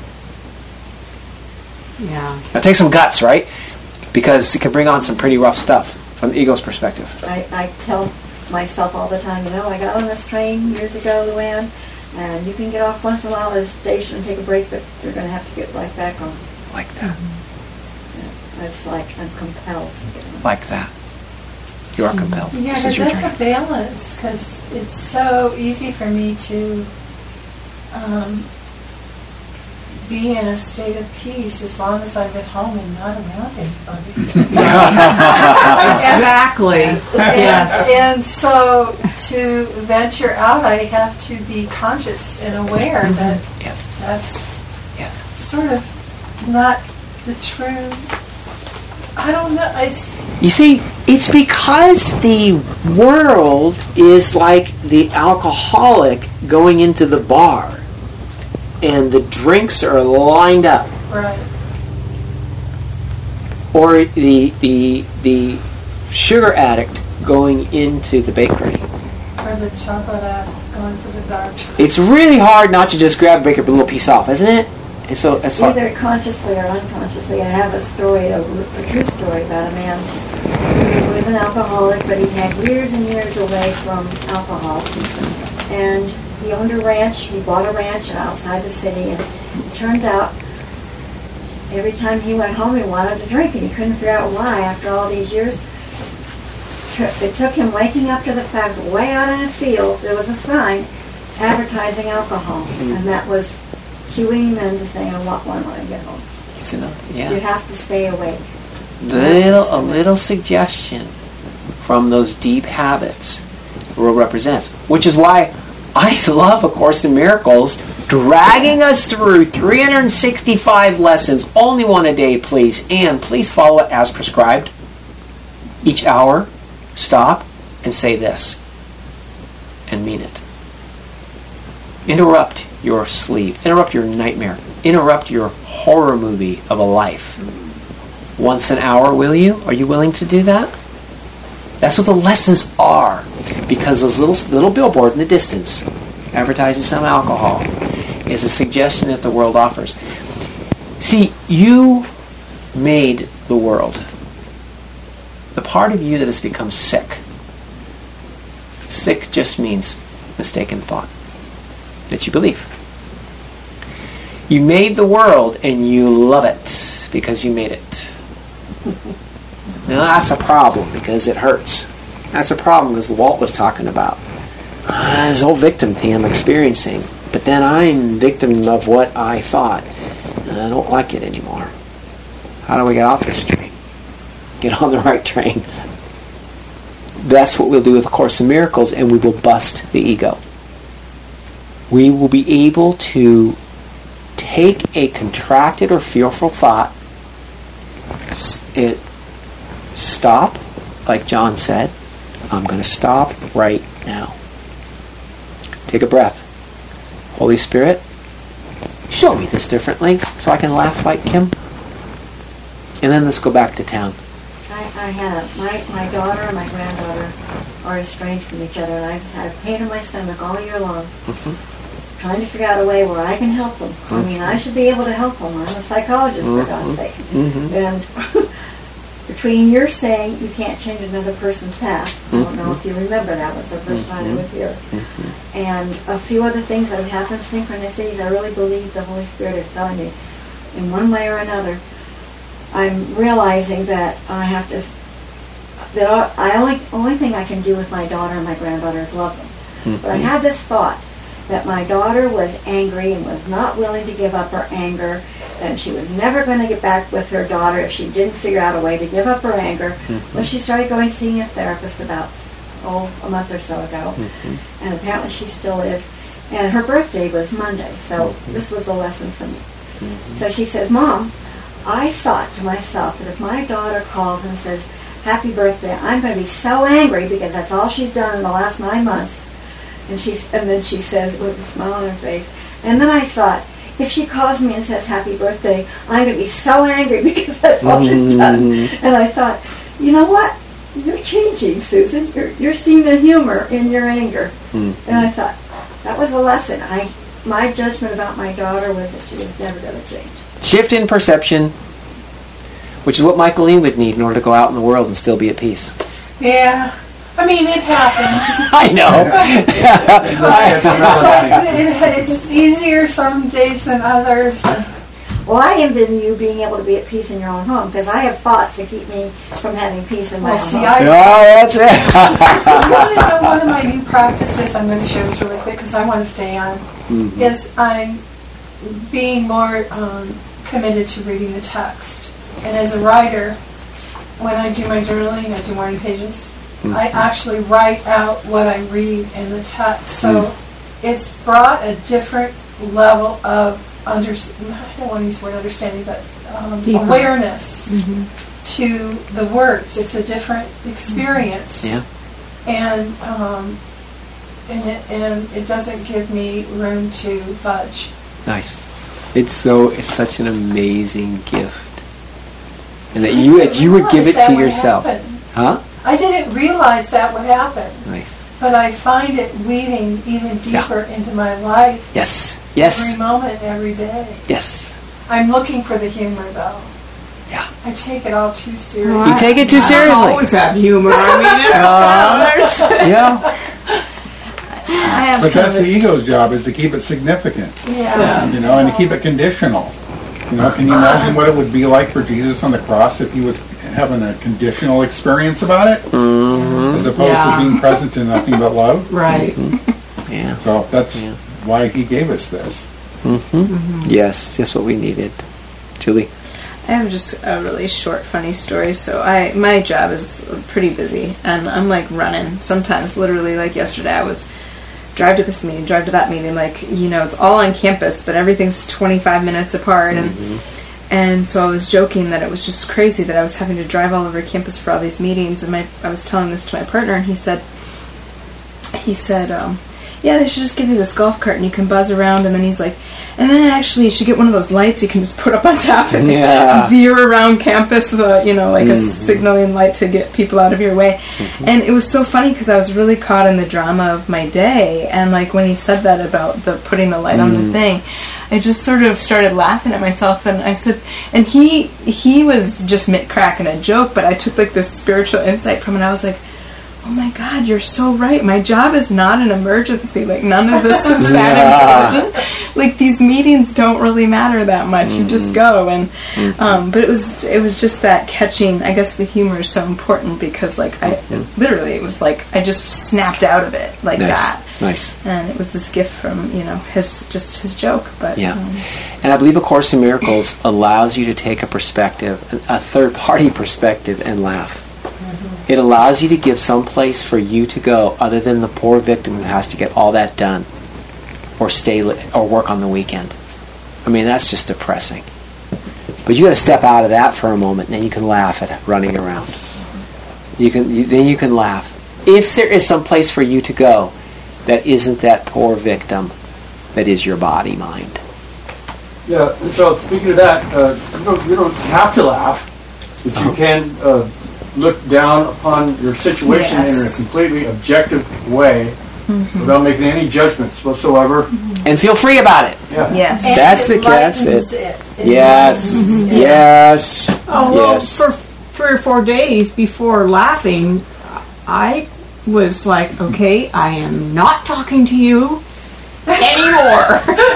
Yeah. Now, take some guts, right? Because it can bring on some pretty rough stuff from the ego's perspective. I, I tell myself all the time, you know, I got on this train years ago, Luann, and you can get off once in a while at a station and take a break, but you're going to have to get right back on. Like that. Yeah, it's like I'm compelled to get on. Like that. You are compelled. Yeah, This because is your that's journey. a balance, because it's so easy for me to um, be in a state of peace as long as I'm at home and not around anybody. Exactly. Yes. And, and so to venture out, I have to be conscious and aware that Yes. that's Yes. sort of not the true. I don't know. It's You see, it's because the world is like the alcoholic going into the bar and the drinks are lined up, right. or the the the sugar addict going into the bakery. Or the chocolate app going for the dark. It's really hard not to just grab a baker, a little piece off, isn't it? And so it's hard. Either consciously or unconsciously. I have a story, a, a true story about a man who was an alcoholic, but he had years and years away from alcohol. And he owned a ranch. He bought a ranch outside the city, and it turns out every time he went home he wanted to drink, and he couldn't figure out why after all these years. It took him waking up to the fact that way out in a field there was a sign advertising alcohol, and that was cueing him into saying, I want one when I get home. It's enough. You Yeah. have to stay awake. Little a little suggestion from those deep habits the world represents, which is why I love A Course in Miracles, dragging us through three hundred sixty-five lessons, only one a day, please, and please follow it as prescribed. Each hour, stop and say this, and mean it. Interrupt your sleep, interrupt your nightmare, interrupt your horror movie of a life. Once an hour, will you? Are you willing to do that? That's what the lessons are, because those little little billboard in the distance advertising some alcohol is a suggestion that the world offers. See, you made the world. The part of you that has become sick. Sick just means mistaken thought that you believe. You made the world and you love it because you made it. Now that's a problem because it hurts. That's a problem because Walt was talking about. Uh, this whole victim thing I'm experiencing. But then I'm victim of what I thought. And I don't like it anymore. How do we get off this train? Get on the right train. That's what we'll do with A Course in Miracles, and we will bust the ego. We will be able to take a contracted or fearful thought, it stop, like John said, I'm going to stop right now. Take a breath. Holy Spirit, show me this differently so I can laugh like Kim. And then let's go back to town. I, I have. My, my daughter and my granddaughter are estranged from each other, and I've had a pain in my stomach all year long, mm-hmm. trying to figure out a way where I can help them. Mm-hmm. I mean, I should be able to help them. I'm a psychologist, mm-hmm. for God's sake. Mm-hmm. And between your saying you can't change another person's past, mm-hmm. I don't know if you remember that was the first mm-hmm. time I was here, mm-hmm. and a few other things that have happened, synchronicities, I really believe the Holy Spirit is telling me in one way or another. I'm realizing that I have to, that I only, only thing I can do with my daughter and my granddaughter is love them. Mm-hmm. But I had this thought that my daughter was angry and was not willing to give up her anger, and she was never going to get back with her daughter if she didn't figure out a way to give up her anger. Mm-hmm. When she started going seeing a therapist about, oh, a month or so ago, mm-hmm. and apparently she still is. And her birthday was Monday, so mm-hmm. this was a lesson for me. Mm-hmm. So she says, Mom, I thought to myself that if my daughter calls and says, happy birthday, I'm going to be so angry because that's all she's done in the last nine months. And she's, and then she says with a smile on her face. And then I thought, if she calls me and says happy birthday, I'm going to be so angry because that's all she's done. And I thought, you know what? You're changing, Susan. You're, you're seeing the humor in your anger. Mm-hmm. And I thought, that was a lesson. I, my judgment about my daughter was that she was never going to change. Shift in perception, which is what Michaeline would need in order to go out in the world and still be at peace. Yeah. I mean, it happens. I know. it, it's easier some days than others. Well, I envision you being able to be at peace in your own home, because I have thoughts that keep me from having peace in my well, own see, home. I, oh, that's it. You want to know one of my new practices, I'm going to show this really quick because I want to stay on, mm-hmm. is I'm being more um, committed to reading the text. And as a writer, when I do my journaling, I do morning pages, mm-hmm. I actually write out what I read in the text. So mm-hmm. it's brought a different level of, under, I don't want to use the word understanding, but um, awareness mm-hmm. to the words. It's a different experience. Yeah. And, um, and, it, and it doesn't give me room to fudge. Nice. It's so it's such an amazing gift, and that you that you would give it to yourself, huh? I didn't realize that would happen. Nice. But I find it weaving even deeper yeah. into my life. Yes. Yes. Every moment, every day. Yes. I'm looking for the humor, though. Yeah. I take it all too seriously. You take it too seriously. I always have humor. I mean, uh, yeah. I have but that's the ego's job, is to keep it significant. Yeah. You know, and to keep it conditional. You know, can you imagine what it would be like for Jesus on the cross if he was having a conditional experience about it, mm-hmm. as opposed yeah. to being present in nothing but love? Right. Mm-hmm. Yeah. So that's yeah. why he gave us this. Mm-hmm. Mm-hmm. Yes, just what we needed. Julie? I have just a really short, funny story. So I, my job is pretty busy, and I'm like running. Sometimes, literally, like yesterday, I was drive to this meeting, drive to that meeting. Like, you know, it's all on campus, but everything's twenty-five minutes apart. And mm-hmm. and so I was joking that it was just crazy that I was having to drive all over campus for all these meetings. And my, I was telling this to my partner, and he said, he said, um, yeah, they should just give you this golf cart and you can buzz around. And then he's like, and then actually you should get one of those lights you can just put up on top and yeah. veer around campus with a, you know, like mm-hmm. a signaling light to get people out of your way. Mm-hmm. And it was so funny because I was really caught in the drama of my day. And like when he said that about the putting the light mm-hmm. on the thing, I just sort of started laughing at myself. And I said, and he he was just cracking a joke, but I took like this spiritual insight from it. And I was like, oh my God, you're so right. My job is not an emergency. Like, none of this is that Yeah. important. Like, these meetings don't really matter that much. Mm-hmm. You just go. And um, but it was it was just that catching. I guess the humor is so important because, like, I mm-hmm. literally it was like I just snapped out of it like nice. that. Nice. And it was this gift from, you know, his just his joke. But yeah. Um, and I believe A Course in Miracles allows you to take a perspective, a third-party perspective, and laugh. It allows you to give some place for you to go other than the poor victim who has to get all that done or stay li- or work on the weekend. I mean, that's just depressing. But you got to step out of that for a moment, and then you can laugh at running around. You can you, then you can laugh. If there is some place for you to go that isn't that poor victim that is your body mind. Yeah, so speaking of that, uh, you, don't, you don't have to laugh, but you can uh, look down upon your situation Yes. in a completely objective way mm-hmm. without making any judgments whatsoever. Mm-hmm. And feel free about it. Yeah. Yes. And That's it the that's lightens it. it. It Yes. lightens it. Yes. Oh, well, Yes. for three or four days before laughing, I was like, okay, I am not talking to you anymore.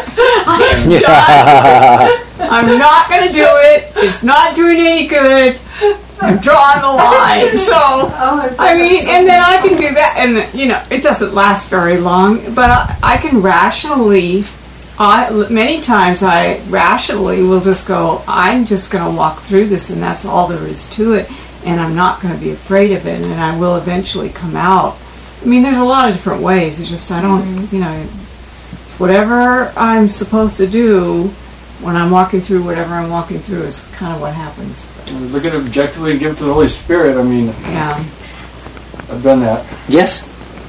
I'm done. I'm not going to do it. It's not doing any good. I'm drawing the line. So, Oh, I mean, so and then I can do that, and you know, it doesn't last very long, but I, I can rationally, I many times I rationally will just go, I'm just going to walk through this, and that's all there is to it, and I'm not going to be afraid of it, and I will eventually come out. I mean, there's a lot of different ways. It's just I don't, mm-hmm. you know, it's whatever I'm supposed to do when I'm walking through whatever I'm walking through is kind of what happens. Look at it objectively and give it to the Holy Spirit. I mean, Yeah. I've done that. Yes.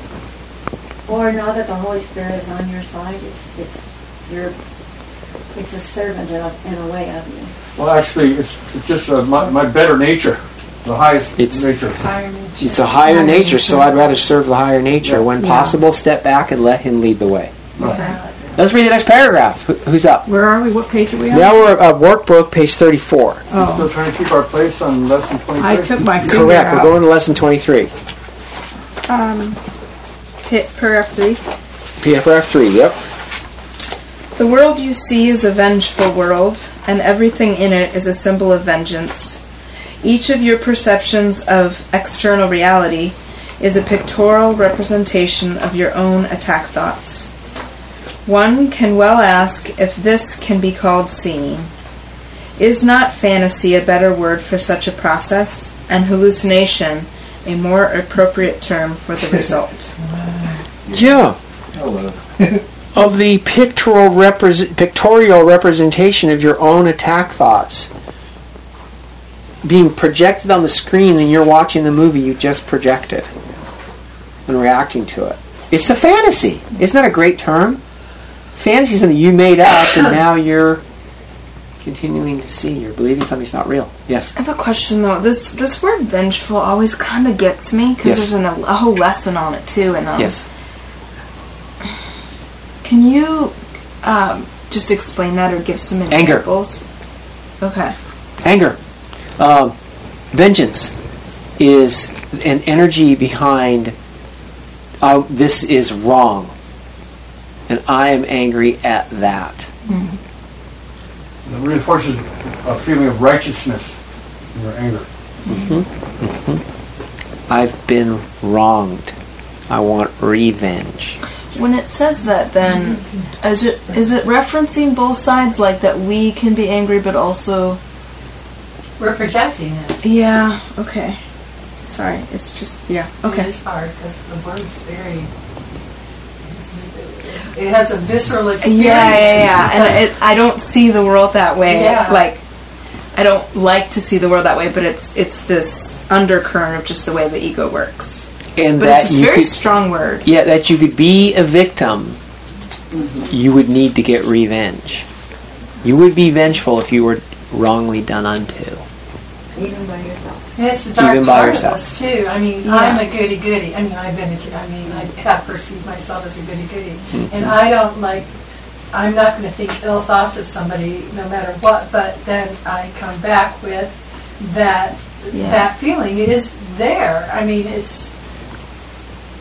Or know that the Holy Spirit is on your side. It's it's your it's a servant in a, in a way of you. Well, actually, it's, it's just uh, my, my better nature, the highest It's- nature. Higher nature. It's a higher nature, so I'd rather serve the higher nature. Yeah. When Yeah. possible, step back and let him lead the way. Right. Let's read the next paragraph. Who- Who's up? Where are we? What page are we on? Now we're at workbook, page thirty-four. Still Oh, trying to keep our place on lesson twenty-three. I took my finger Correct. We're out. going to lesson twenty-three. um, hit paragraph three. Paragraph three, yep. The world you see is a vengeful world, and everything in it is a symbol of vengeance. Each of your perceptions of external reality is a pictorial representation of your own attack thoughts. One can well ask if this can be called seeing. Is not fantasy a better word for such a process, and hallucination a more appropriate term for the result? Yeah. Hello. Of the pictorial, repres- pictorial representation of your own attack thoughts being projected on the screen and you're watching the movie you just projected and reacting to it. It's a fantasy. Isn't that a great term? Fantasy is something you made up and now you're continuing to see. You're believing something's not real. Yes? I have a question though. This this word vengeful always kind of gets me because Yes. there's an, a whole lesson on it too. And um, Yes. can you um, just explain that or give some Anger. examples? Okay. Anger. Um, vengeance is an energy behind uh, this is wrong and I am angry at that. It reinforces a feeling of righteousness in your anger. I've been wronged. I want revenge. When it says that, then is it is it referencing both sides, like that we can be angry, but also We're projecting it. yeah. Okay. Sorry. It's just yeah. It Okay. is hard because the word's very. It has a visceral Yeah, experience. yeah, yeah. because- And it, I don't see the world that way. Yeah. Like, I don't like to see the world that way, but it's it's this undercurrent of just the way the ego works. And But that it's a you very could, strong word. yeah, that you could be a victim. You would need to get revenge. You would be vengeful if you were wrongly done unto. Even by yourself. And it's the dark Even by part yourself. of us too. I mean, Yeah. I'm a goody goody. I mean, I've been a kid. I mean, I have perceived myself as a goody goody, Mm-hmm. and I don't like. I'm not going to think ill thoughts of somebody, no matter what. But then I come back with that. Yeah. That feeling is there. I mean, it's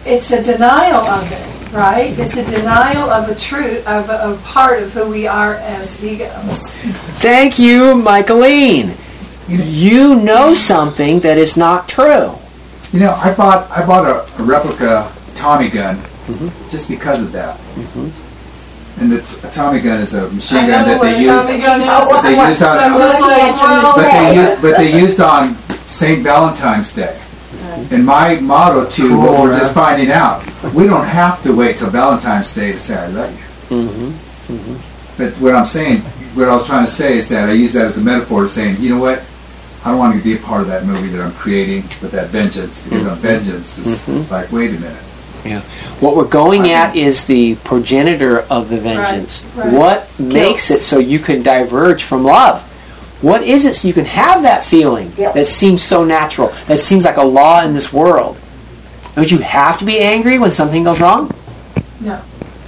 it's a denial of it, right? It's a denial of a truth, of a, a part of who we are as egos. Thank you, Michaeline. You know something that is not true. You know, I bought I bought a, a replica Tommy gun Mm-hmm. just because of that. Mm-hmm. And it's, a Tommy gun is a machine I gun know that what they a use. Tommy gun is. But they used on, I'm just like, well, but they used, but they used on Saint Valentine's Day. And my motto to Cool, what we're man. just finding out, we don't have to wait till Valentine's Day to say I love you. Mm-hmm. Mm-hmm. But what I'm saying, what I was trying to say is that I use that as a metaphor to saying, you know what, I don't want to be a part of that movie that I'm creating with that vengeance, because Mm-hmm. on vengeance is Mm-hmm. like, wait a minute. Yeah. What we're going at is the progenitor of the vengeance. Right, right. What makes it so you can diverge from love? What is it so you can have that feeling Guilt. that seems so natural, that seems like a law in this world? Don't you have to be angry when something goes wrong? No.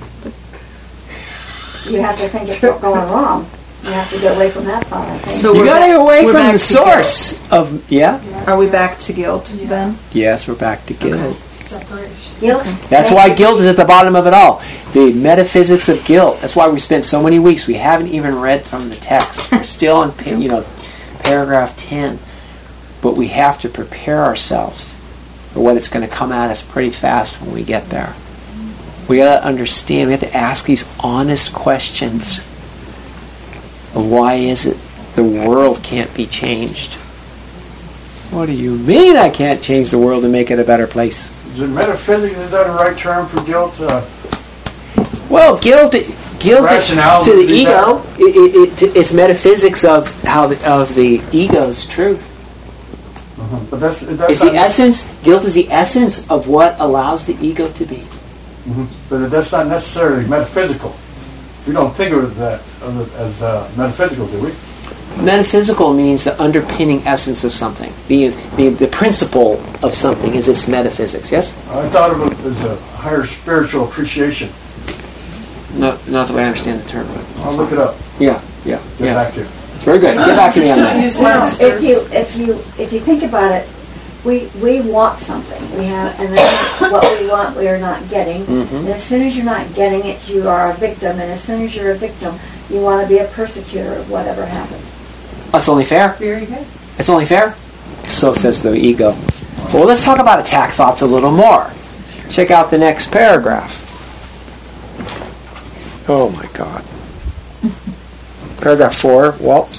You have to think it's not going wrong. You have to get away from that thought, I think. So You we're got to back- get away we're from back the to source of, yeah? Are we back to guilt Yeah. then? Yes, we're back to guilt. Separation. Guilt. That's why guilt is at the bottom of it all. The metaphysics of guilt. That's why we spent so many weeks. We haven't even read from the text. We're still on, pa- you know, paragraph ten. But we have to prepare ourselves for what it's going to come at us pretty fast when we get there. We got to understand. We have to ask these honest questions of why is it the world can't be changed? What do you mean I can't change the world and make it a better place? Is it metaphysics? Is that a right term for guilt? Uh, Well, guilt, guilt Rationale to the would be ego, it, it, it's metaphysics of how the, of the ego's truth. but that's, that's It's the not, essence. Guilt is the essence of what allows the ego to be. Mhm. But that's not necessarily metaphysical. We don't think of that as, as uh, metaphysical, do we? Metaphysical means the underpinning essence of something. The, the the principle of something is its metaphysics. Yes. I thought of it as a higher spiritual appreciation. No, not the way I understand the term. But I'll look it up. yeah, yeah, Get yeah. back to it. It's very good. Get back to me on Just don't that. use You know, monsters. if you if you if you think about it, we we want something. We have, and then what we want, we are not getting. Mhm. And as soon as you're not getting it, you are a victim. And as soon as you're a victim, you want to be a persecutor of whatever happens. That's only fair. Very good. It's only fair. So says the ego. Well, let's talk about attack thoughts a little more. Check out the next paragraph. Oh my God. Paragraph four, Walt.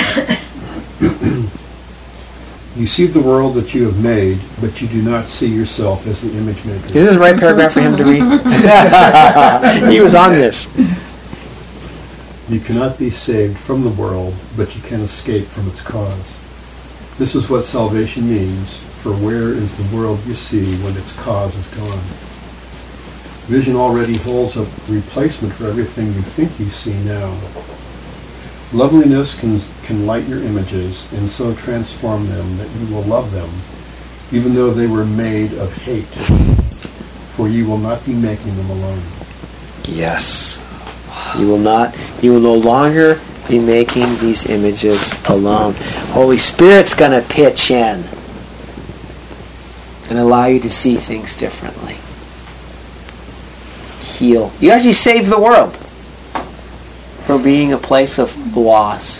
You see the world that you have made, but you do not see yourself as the image maker. Is this the right paragraph for him to read? He was on this. You cannot be saved from the world, but you can escape from its cause. This is what salvation means, for where is the world you see when its cause is gone? Vision already holds a replacement for everything you think you see now. Loveliness can, can light your images and so transform them that you will love them, even though they were made of hate, for you will not be making them alone. Yes. You will not, you will no longer be making these images alone. Holy Spirit's going to pitch in and allow you to see things differently. Heal. You actually save the world from being a place of loss.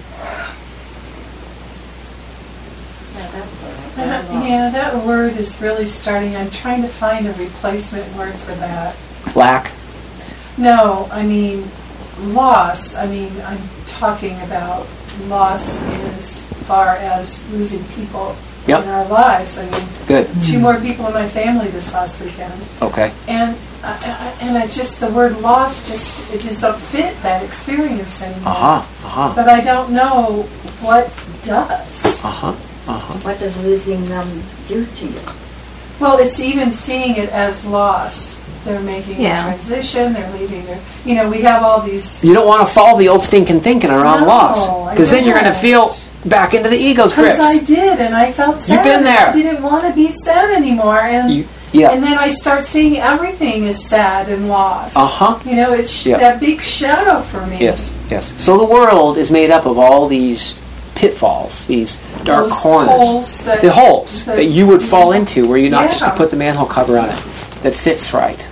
Yeah, that word is really starting. I'm trying to find a replacement word for that. Lack. No, I mean loss. I mean, I'm talking about loss as far as losing people Yep. in our lives. I mean, Good. two more people in my family this last weekend, Okay. and I, I, and I just the word loss just it doesn't fit that experience anymore. Uh-huh. Uh-huh. But I don't know what does. Uh-huh. Uh-huh. What does losing them do to you? Well, it's even seeing it as loss. They're making Yeah. a transition. They're leaving. Their, you know, we have all these. You don't want to follow the old stinking thinking around No, loss. I Because then you're going to don't. feel back into the ego's Because grips. I did, and I felt sad. You've been and there. I didn't want to be sad anymore, and You- yeah. and then I start seeing everything as sad and lost. Uh-huh. You know, it's Yeah. that big shadow for me. Yes, yes. So the world is made up of all these pitfalls, these dark Those corners, holes that- the holes that- that you would fall into were you not just to Yeah. put the manhole cover on it. that fits right.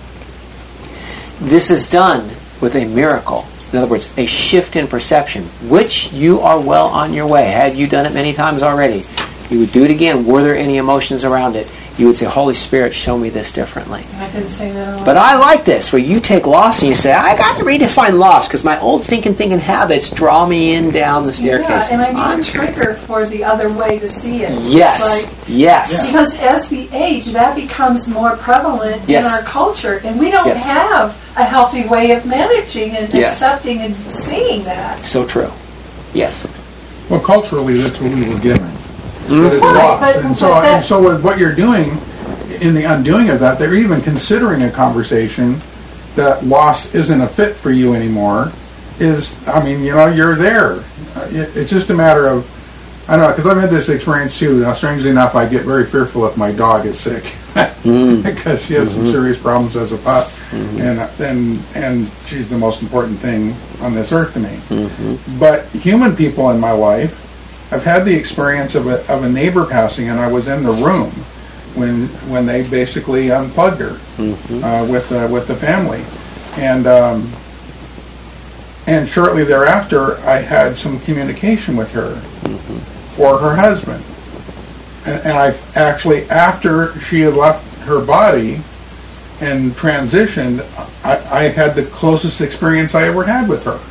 This is done with a miracle. In other words, a shift in perception, which you are well on your way. Had you done it many times already, you would do it again. Were there any emotions around it? You would say, Holy Spirit, show me this differently. I couldn't say that at all. But I like this, where you take loss and you say, I got to redefine loss because my old stinking thinking habits draw me in down the staircase. Yeah, and I need I'm- a trigger for the other way to see it. Yes, It's like, yes. because as we age, that becomes more prevalent Yes. in our culture, and we don't Yes. have a healthy way of managing and Yes. accepting and seeing that. So true. Yes. Well, culturally, that's what we were given. Mm-hmm. But it's Right, lost. but- and so, but that- and so with what you're doing, in the undoing of that, they're even considering a conversation that loss isn't a fit for you anymore. Is, I mean, you know, you're there. Uh, it- It's just a matter of, I don't know, because I've had this experience too. Now, strangely enough, I get very fearful if my dog is sick because she had some serious problems as a pup, and and and she's the most important thing on this earth to me. But human people in my life, I've had the experience of a of a neighbor passing, and I was in the room when when they basically unplugged her uh, with uh, with the family, and um, and shortly thereafter, I had some communication with her for her husband, and, and I actually, after she had left her body and transitioned, I, I had the closest experience I ever had with her.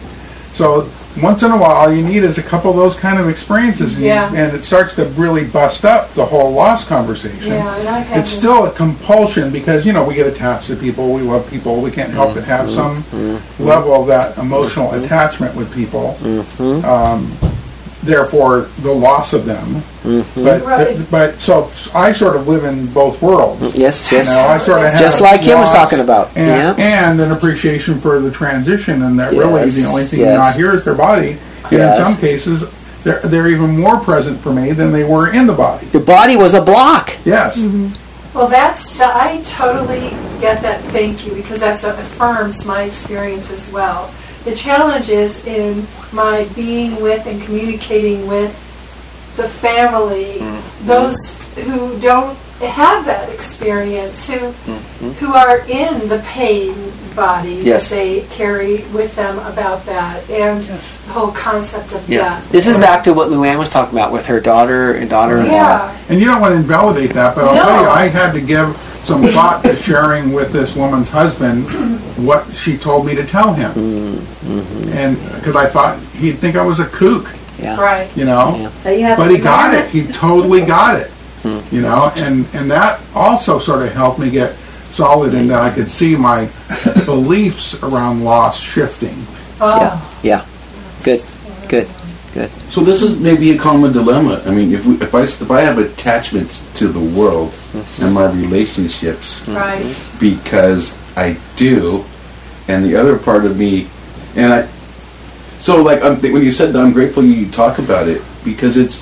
So once in a while, all you need is a couple of those kind of experiences, and, you- Yeah. and it starts to really bust up the whole loss conversation. Yeah, and I've had It's still a compulsion because, you know, we get attached to people, we love people, we can't help but have some level of that emotional attachment with people. Um, therefore, the loss of them. But, Right. but so I sort of live in both worlds. Yes, You yes. know, I sort of have Just like Kim was loss talking about. and, Yeah. and an appreciation for the transition, and that really Yes, the only thing yes. not here is their body. And Yes. in some cases, they're, they're even more present for me than they were in the body. Your body was a block. Yes. Well, that's the, I totally get that. Thank you, because that affirms my experience as well. The challenge is in my being with and communicating with the family, those who don't have that experience, who who are in the pain body Yes. that they carry with them about that, and the whole concept of Yeah. death. This is back to what Luann was talking about with her daughter and daughter-in-law. Yeah. And you don't want to invalidate that, but I'll No. tell you, I had to give some thought to sharing with this woman's husband what she told me to tell him. And because I thought he'd think I was a kook, Yeah. Right. you know. Yeah. So you have But to he got learn it. He totally got it. You know, and, and that also sort of helped me get solid in that I could see my beliefs around loss shifting. Oh. Yeah. Yeah. Good. Good. Good. So this is maybe a common dilemma. I mean, if we, if I if I have attachments to the world and my relationships Right. because I do, and the other part of me, and I, so like I'm, when you said that, I'm grateful you talk about it because it's.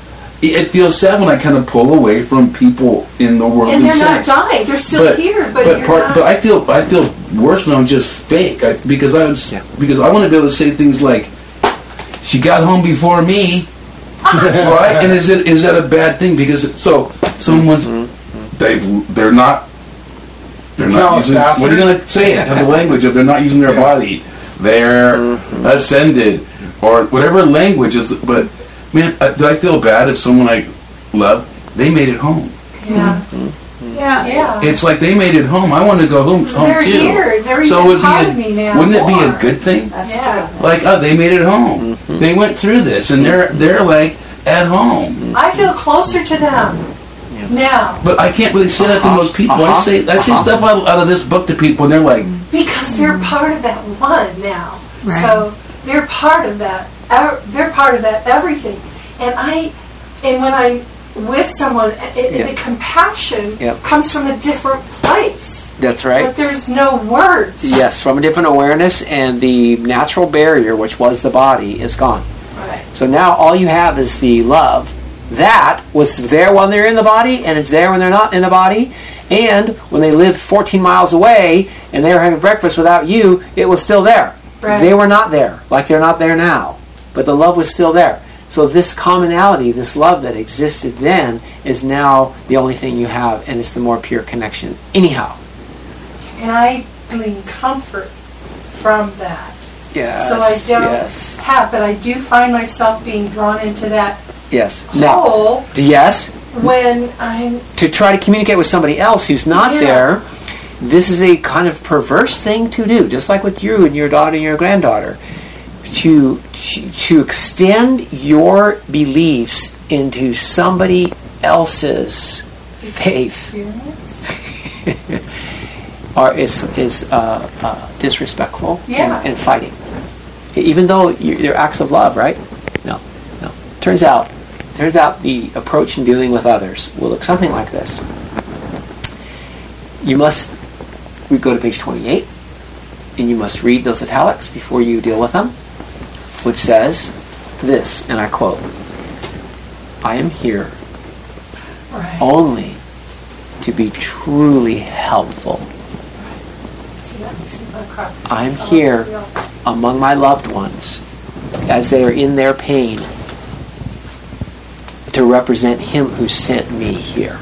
It feels sad when I kind of pull away from people in the world. And they're not dying; they're still here, but, but you're part, not. but I feel I feel worse when I'm just fake I, because I'm s- Yeah. because I want to be able to say things like, "She got home before me," right? And is it is that a bad thing? Because so someone's they they're not they're not Callous using. What are you bastard. going to say? It have the language of they're not using their Yeah. body. They're ascended or whatever language is. But man, uh, do I feel bad if someone I love they made it home? yeah, Yeah. yeah. It's like they made it home. I want to go home, home They're too. here. They're so even would part be of a, me now. wouldn't it be a more. good thing? That's Yeah. true. Like, oh, they made it home. They went through this, and they're they're like at home. I feel closer to them now But I can't really say that to most people. I Uh-huh. say I say Uh-huh. stuff out, out of this book to people, and they're like, because they're part of that one now. Right. So they're part of that. ev- They're part of that everything. And I, and when I'm with someone, it, it- Yeah. the compassion Yep. comes from a different place. That's right. But there's no words. Yes, from a different awareness, and the natural barrier, which was the body, is gone. Right. So now all you have is the love. That was there when they're in the body, and it's there when they're not in the body. And when they lived fourteen miles away, and they were having breakfast without you, it was still there. Right. They were not there, like they're not there now. But the love was still there. So this commonality, this love that existed then, is now the only thing you have, and it's the more pure connection. Anyhow. And I glean comfort from that. Yes. So I don't yes. have, but I do find myself being drawn into that Yes. hole. Now, yes. When I'm to try to communicate with somebody else who's not Yeah. there, this is a kind of perverse thing to do, just like with you and your daughter and your granddaughter. To, to, to extend your beliefs into somebody else's faith are, is, is uh, uh, disrespectful Yeah. and, and fighting. Even though you, they're acts of love, right? No, no. Turns out, turns out the approach in dealing with others will look something like this. You must, we go to page twenty-eight, and you must read those italics before you deal with them, which says this, and I quote, I am here right. only to be truly helpful. See, that makes me look crap. I'm So here real. among my loved ones as they are in their pain to represent Him who sent me here.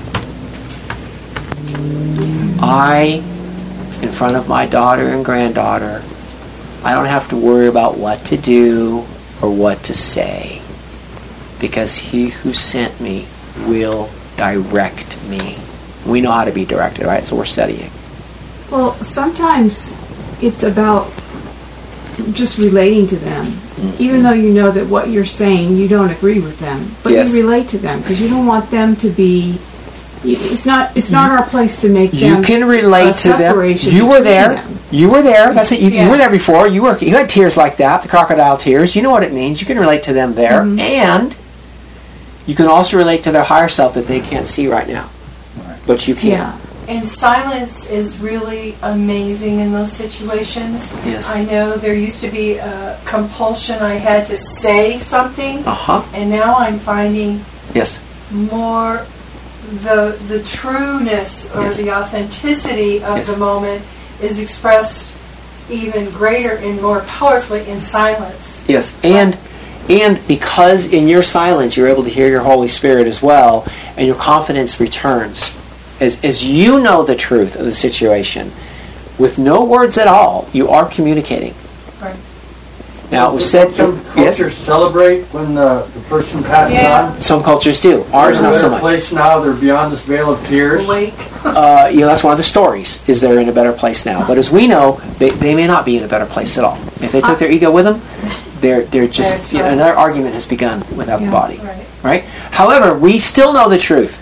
I, in front of my daughter and granddaughter, I don't have to worry about what to do or what to say, because He who sent me will direct me. We know how to be directed, right? So we're studying. Well, sometimes it's about just relating to them, Mm-hmm. even though you know that what you're saying you don't agree with them, but Yes. you relate to them because you don't want them to be. It's not. It's not our place to make You them. can relate a to them. separation You were between there. them. You were there. That's it. You, Yeah. you were there before. You were. You had tears like that, the crocodile tears. You know what it means. You can relate to them there, Mhm. and you can also relate to their higher self that they can't see right now, but you can. Yeah. And silence is really amazing in those situations. Yes. I know there used to be a compulsion I had to say something, Uh huh. and now I'm finding Yes. more the the trueness or Yes. the authenticity of Yes. the moment is expressed even greater and more powerfully in silence. Yes. And and because in your silence you're able to hear your Holy Spirit as well, and your confidence returns as as you know the truth of the situation, with no words at all. You are communicating. Right. Now it was said. Some Yes. cultures celebrate when the, the person passes Yeah. on. Some cultures do. Ours They're in not a so better much. place now. They're beyond this veil of tears. Awake. Uh, you know, that's one of the stories, is they're in a better place now. But as we know, they, they may not be in a better place at all. If they took their ego with them, they're they're just, That's you know, right. another argument has begun without the Yeah. body. Right. Right? However, we still know the truth.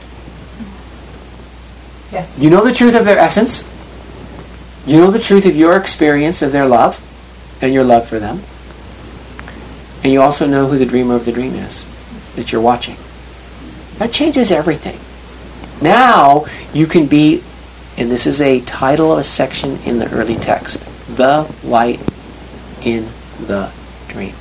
Yes. You know the truth of their essence. You know the truth of your experience of their love and your love for them. And you also know who the dreamer of the dream is that you're watching. That changes everything. Now you can be, and this is a title of a section in the early text, the light in the dream.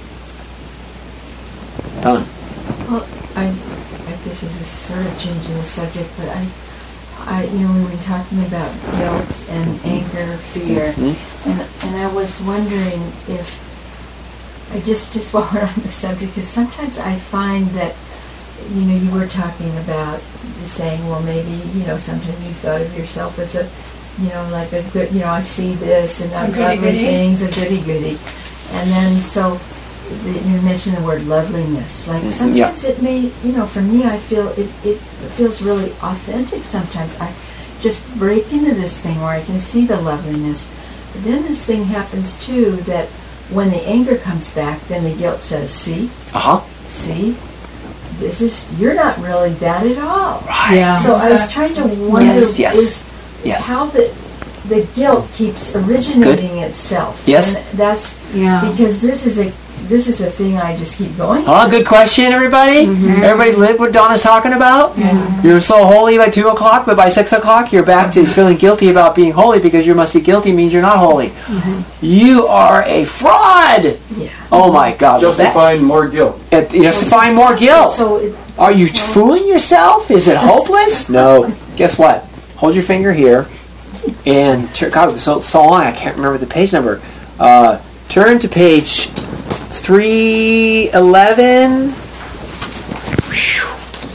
Done. Well, I, I this is a sort of changing the subject, but I, I, you know, we were talking about guilt and anger, fear, Mhm. and and I was wondering if, I just just while we're on the subject, because sometimes I find that, you know, you were talking about saying, well, maybe, you know, sometimes you thought of yourself as a, you know, like a good, you know, I see this and I've A got goody-goody. things, a goody goody, and then so. the- You mentioned the word loveliness. Like Mhm, sometimes it may, you know, for me, I feel it, it feels really authentic. Sometimes I just break into this thing where I can see the loveliness. But then this thing happens too that when the anger comes back, then the guilt says, "See, Uh-huh. see, this is you're not really that at all." Right. Yeah. So I was trying to wonder Yes, yes, is yes. how the the guilt keeps originating itself. Yes. And that's Yeah. because this is a this is a thing I just keep going. Oh, good question, everybody. Everybody live what Donna's talking about? You're so holy by two o'clock, but by six o'clock you're back to feeling guilty about being holy because you must be guilty means you're not holy. You are a fraud. Yeah. Oh my God. Justifying more guilt. That, justifying more guilt. So it, Are you fooling yourself? Is it hopeless? No. Guess what? Hold your finger here and tur- God, it was so, so long I can't remember the page number. Uh, turn to page three eleven.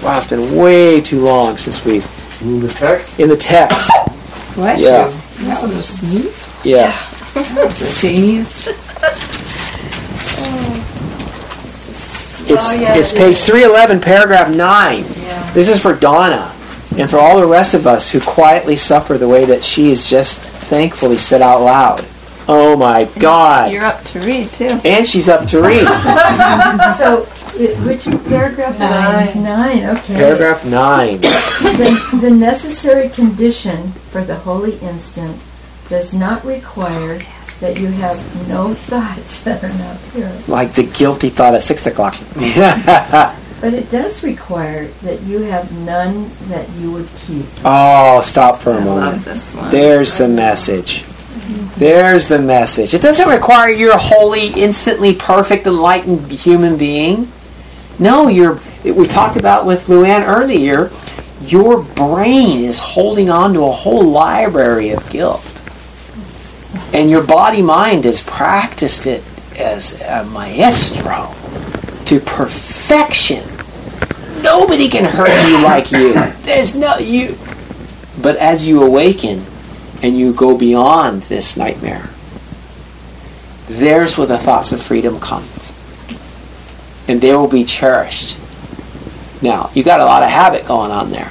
Wow, it's been way too long since we've In the text? in the text. Bless Yeah. you. That was a sneeze. Yeah. That's a sneeze. It's, Oh, yeah, it's it page is. three eleven, paragraph nine. Yeah. This is for Donna and for all the rest of us who quietly suffer the way that she has just thankfully said out loud. Oh my God. You're up to read too. And she's up to read. So, it- which paragraph? Nine. Nine, okay. Paragraph nine. The, the necessary condition for the holy instant does not require that you have no thoughts that are not pure. Like the guilty thought at six o'clock. But it does require that you have none that you would keep. Oh, stop for I a love moment. this one. There's the message. There's the message. It doesn't require you're a holy, instantly perfect, enlightened human being. No, you're. We talked about with Luann earlier. Your brain is holding on to a whole library of guilt, and your body-mind has practiced it as a maestro to perfection. Nobody can hurt you like you. There's no you. But as you awaken and you go beyond this nightmare, there's where the thoughts of freedom come. And they will be cherished. Now, you got a lot of habit going on there.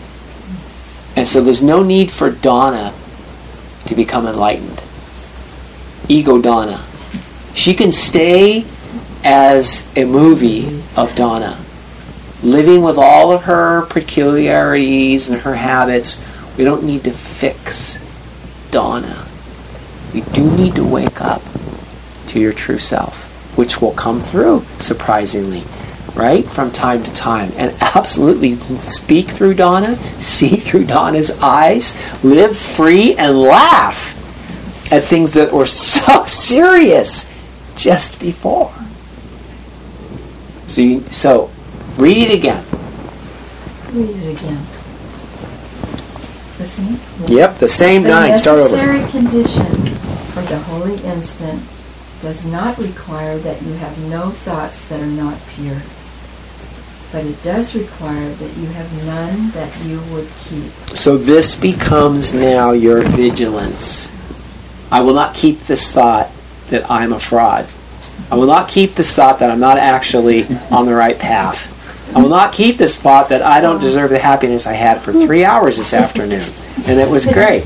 And so there's no need for Donna to become enlightened. Ego Donna. She can stay as a movie of Donna, living with all of her peculiarities and her habits. We don't need to fix Donna. We do need to wake up to your true self, which will come through, surprisingly, right, from time to time. And absolutely speak through Donna, see through Donna's eyes, live free and laugh at things that were so serious just before. So, you, so read it again. Read it again. The same? Yep, the same The nine. Start over. necessary condition for the holy instant does not require that you have no thoughts that are not pure. But it does require that you have none that you would keep. So this becomes now your vigilance. I will not keep this thought that I'm a fraud. I will not keep this thought that I'm not actually on the right path. I will not keep this thought that I don't deserve the happiness I had for three hours this afternoon. And it was great.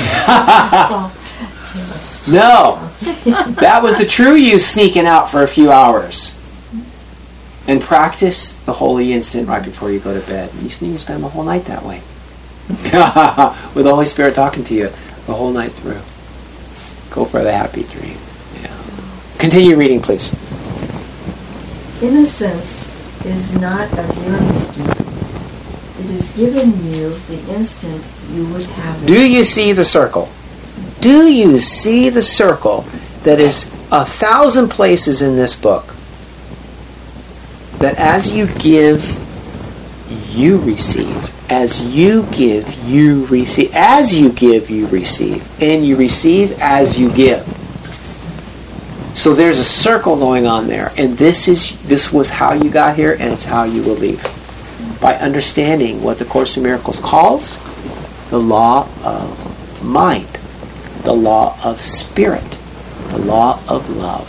No. That was the true you sneaking out for a few hours. And practice the holy instant right before you go to bed. You can even spend the whole night that way. With the Holy Spirit talking to you the whole night through. Go for the happy dream. Yeah. Continue reading, please. Innocence is not of your making. It is given you the instant you would have it. Do you see the circle? Do you see the circle that is a thousand places in this book? That as you give, you receive. As you give, you receive. As you give, you receive. And you receive as you give. So there's a circle going on there. And this is this was how you got here, and it's how you will leave. By understanding what the Course in Miracles calls the law of mind, the law of spirit, the law of love.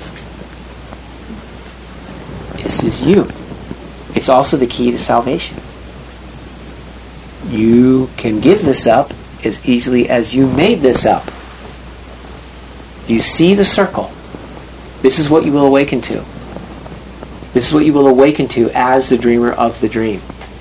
This is you. It's also the key to salvation. You can give this up as easily as you made this up. You see the circle. This is what you will awaken to. This is what you will awaken to as the dreamer of the dream.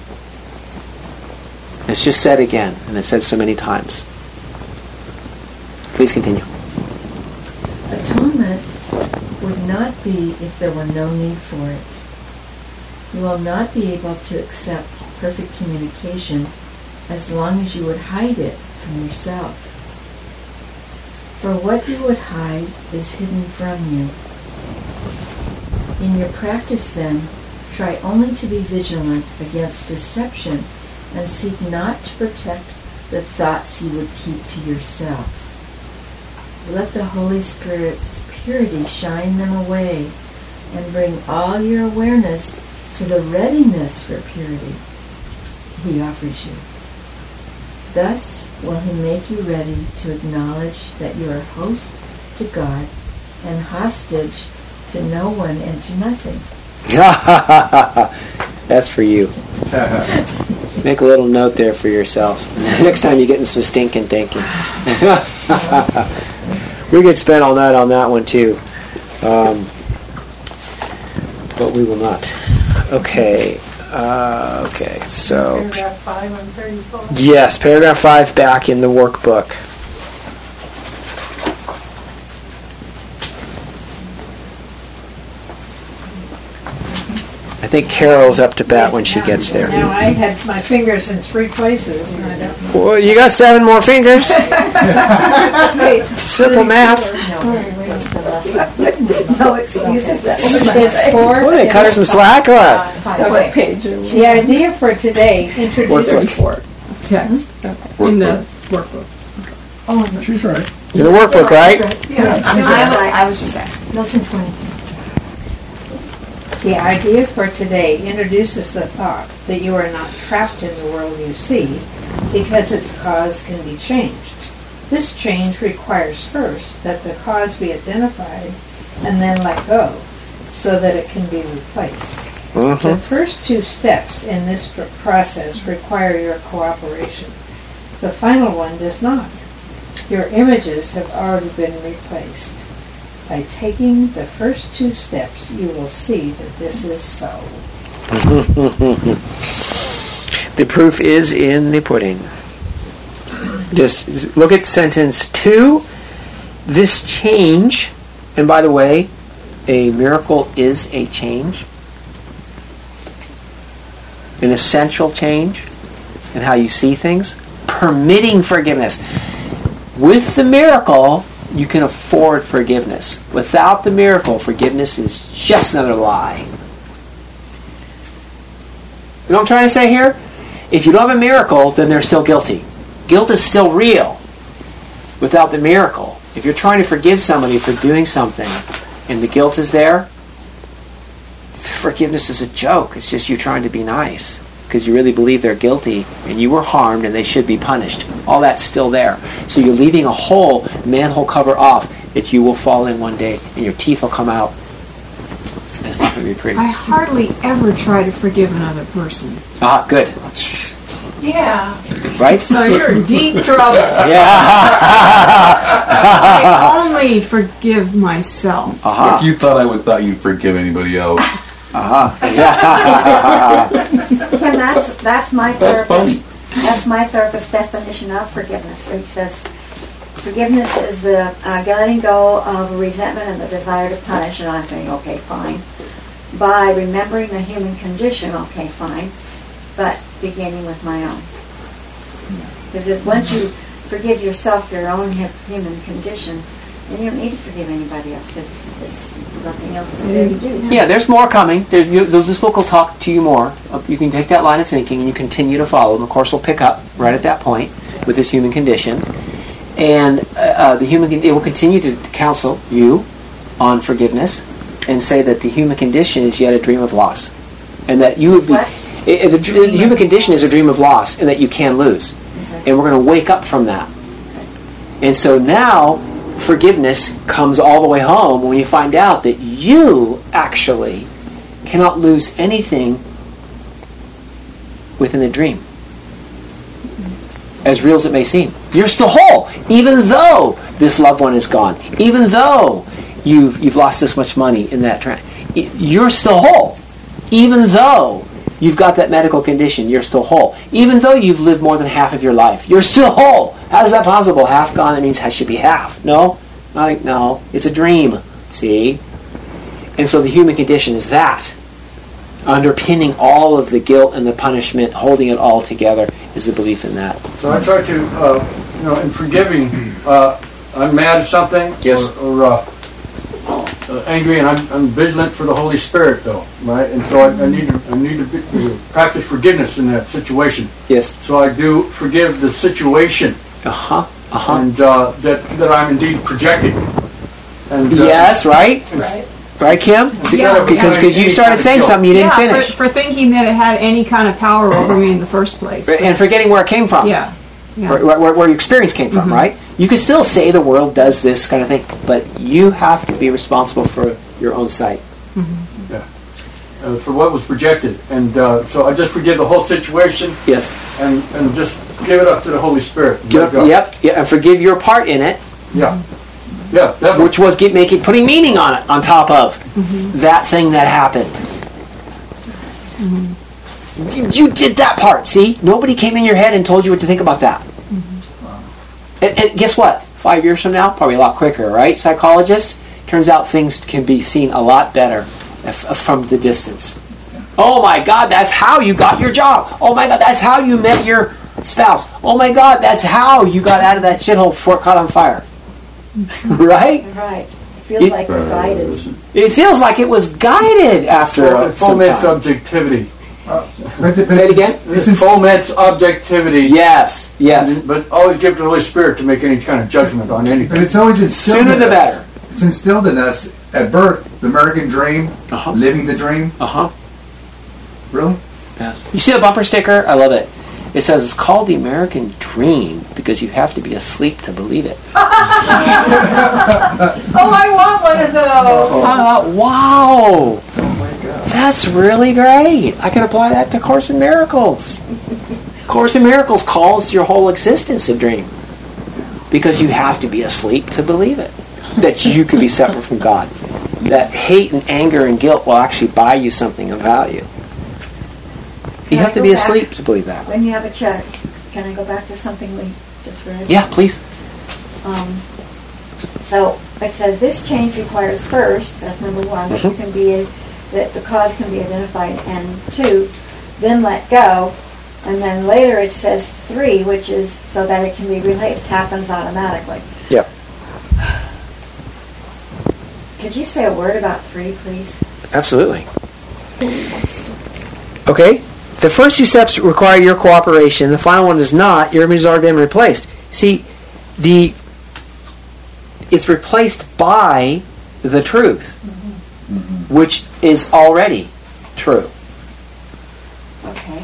It's just said again, and it's said so many times. Please continue. Atonement would not be if there were no need for it. You will not be able to accept perfect communication as long as you would hide it from yourself. For what you would hide is hidden from you. In your practice, then, try only to be vigilant against deception and seek not to protect the thoughts you would keep to yourself. Let the Holy Spirit's purity shine them away and bring all your awareness to the readiness for purity. he offers you. Thus will he make you ready to acknowledge that you are host to God and hostage to no one and to nothing. That's for you. Make a little note there for yourself. Next time you get in some stinking thinking. We could spend all night on that one too. Um, but we will not. Okay. Uh, okay, so... Paragraph five on thirty-four. Yes, paragraph five back in the workbook. I think Carol's up to bat when she gets there. Now I had my fingers in three places, and I don't know. Well, you got seven more fingers. Simple math. No excuses. It's four. What, they cut her some slack or what? What page are we? The idea for today introduces... Text. In the workbook. Oh, She's right. In the workbook, right? Yeah. I, I was just asking. Lesson twenty. The idea for today introduces the thought that you are not trapped in the world you see because its cause can be changed. This change requires first that the cause be identified and then let go so that it can be replaced. Mm-hmm. The first two steps in this pr- process require your cooperation. The final one does not. Your images have already been replaced. By taking the first two steps, you will see that this is so. The proof is in the pudding. This, look at sentence two. This change, and by the way, a miracle is a change, an essential change in how you see things, permitting forgiveness. With the miracle, you can afford forgiveness. Without the miracle, forgiveness is just another lie. You know what I'm trying to say here? If you don't have a miracle, then they're still guilty. Guilt is still real without the miracle. If you're trying to forgive somebody for doing something and the guilt is there, forgiveness is a joke. It's just you trying to be nice because you really believe they're guilty and you were harmed and they should be punished. All that's still there. So you're leaving a hole, manhole cover off, that you will fall in one day and your teeth will come out. And it's not going to be pretty. I hardly ever try to forgive another person. Ah, good. Yeah. Right? So you're in deep trouble. Yeah. I only forgive myself. Uh-huh. If you thought I would thought you'd forgive anybody else. Uh-huh. And that's that's my That's therapist. That's my therapist's definition of forgiveness. It says forgiveness is the uh, letting go of resentment and the desire to punish. And I'm thinking, okay, fine. By remembering the human condition, okay, fine. But beginning with my own. Because if once you forgive yourself, your own human condition, then you don't need to forgive anybody else because there's nothing else to do. do. Yeah, there's more coming. There's, you, this book will talk to you more. You can take that line of thinking and you continue to follow. And the course will pick up right at that point with this human condition. And uh, the human it will continue to counsel you on forgiveness and say that the human condition is yet a dream of loss. And that you would be... It, the, the human condition is a dream of loss and that you can lose. Okay. And we're going to wake up from that. And so now forgiveness comes all the way home when you find out that you actually cannot lose anything within the dream. As real as it may seem. You're still whole, even though this loved one is gone. Even though you've, you've lost this much money in that trend. You're still whole. Even though you've got that medical condition, you're still whole. Even though you've lived more than half of your life, you're still whole. How is that possible? Half gone, that means it should be half. No? Not like, no. It's a dream. See? And so the human condition is that. Underpinning all of the guilt and the punishment, holding it all together, is the belief in that. So I try to, uh, you know, in forgiving, uh, I'm mad at something, yes. or, or uh, uh, angry, and I'm, I'm vigilant for the Holy Spirit, though, right? And so I, I need to, I need to, be, to practice forgiveness in that situation. Yes. So I do forgive the situation, uh-huh, uh-huh, and uh, that that I'm indeed projecting. And uh, yes, right, right. Right, Kim? Yeah. Because because you started saying something you didn't yeah, finish. For, for thinking that it had any kind of power over me in the first place. And forgetting where it came from. Yeah. yeah. Where, where, where your experience came from, Mhm. right? You can still say the world does this kind of thing, but you have to be responsible for your own sight. Yeah. Uh, for what was projected. And uh, so I just forgive the whole situation. Yes. And, and just give it up to the Holy Spirit. Give up, yep, yeah, and forgive your part in it. Yeah. Yeah, definitely. Which was get, making putting meaning on it, on top of Mm-hmm. that thing that happened. Mm-hmm. You, you did that part. See, nobody came in your head and told you what to think about that. Mm-hmm. And, and guess what? Five years from now, probably a lot quicker, right? Psychologist. Turns out things can be seen a lot better if, from the distance. Oh my God, that's how you got your job. Oh my God, that's how you met your spouse. Oh my God, that's how you got out of that shithole before it caught on fire. Right? Right. It feels It- like we're guided. It feels like it was guided after Full- uh, some foments time. objectivity. But, but Say it again? It foments objectivity. Yes, yes. But always give it to the Holy Spirit to make any kind of judgment on anything. But it's always instilled Sooner in the us. better. It's instilled in us at birth, the American dream, Uh-huh. living the dream. Uh-huh. Really? Yes. You see the bumper sticker? I love it. It says it's called the American Dream because you have to be asleep to believe it. Oh, I want one of those. Uh, wow. Oh my God. That's really great. I can apply that to Course in Miracles. Course in Miracles calls your whole existence a dream because you have to be asleep to believe it. That you could be separate from God. That hate and anger and guilt will actually buy you something of value. You Can I have to go be back? asleep to believe that. When you have a check, can I go back to something we just read? Yeah, please. Um, so it says this change requires first, that's number one, that you Mhm. can be, that the cause can be identified, and two, then let go, and then later it says three, which is so that it can be released, happens automatically. Yep. Could you say a word about three, please? Absolutely. Okay. The first two steps require your cooperation. The final one does not. Your image has already been replaced. See, the it's replaced by the truth, Mm-hmm. which is already true. Okay.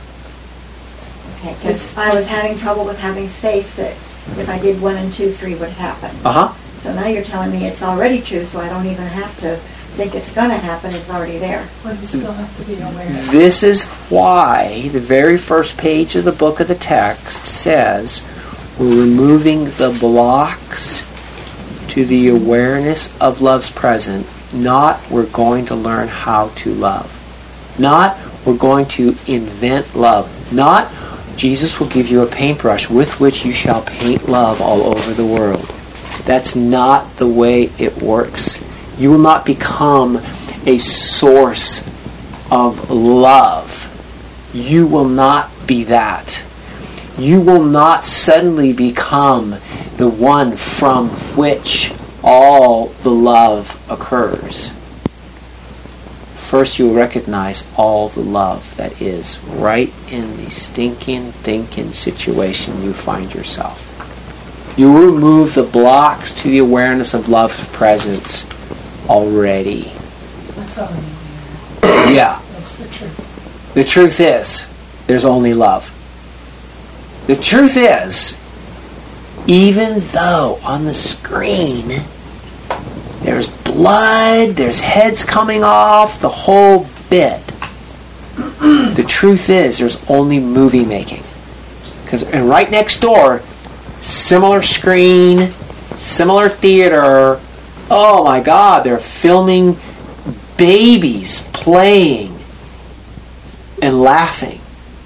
Okay, because I was having trouble with having faith that if I did one and two, three would happen. Uh huh. So now you're telling me it's already true, so I don't even have to think it's going to happen. It's already there. But you still have to be aware. This is why the very first page of the book of the text says we're removing the blocks to the awareness of love's present, not we're going to learn how to love. Not we're going to invent love. Not Jesus will give you a paintbrush with which you shall paint love all over the world. That's not the way it works. You will not become a source of love. You will not be that. You will not suddenly become the one from which all the love occurs. First, you will recognize all the love that is right in the stinking, thinking situation you find yourself. You remove the blocks to the awareness of love's presence already. That's already there. Yeah. That's the truth. The truth is, there's only love. The truth is, even though on the screen there's blood, there's heads coming off, the whole bit, the truth is there's only movie making. Because and right next door, similar screen, similar theater. Oh my God, they're filming babies playing and laughing.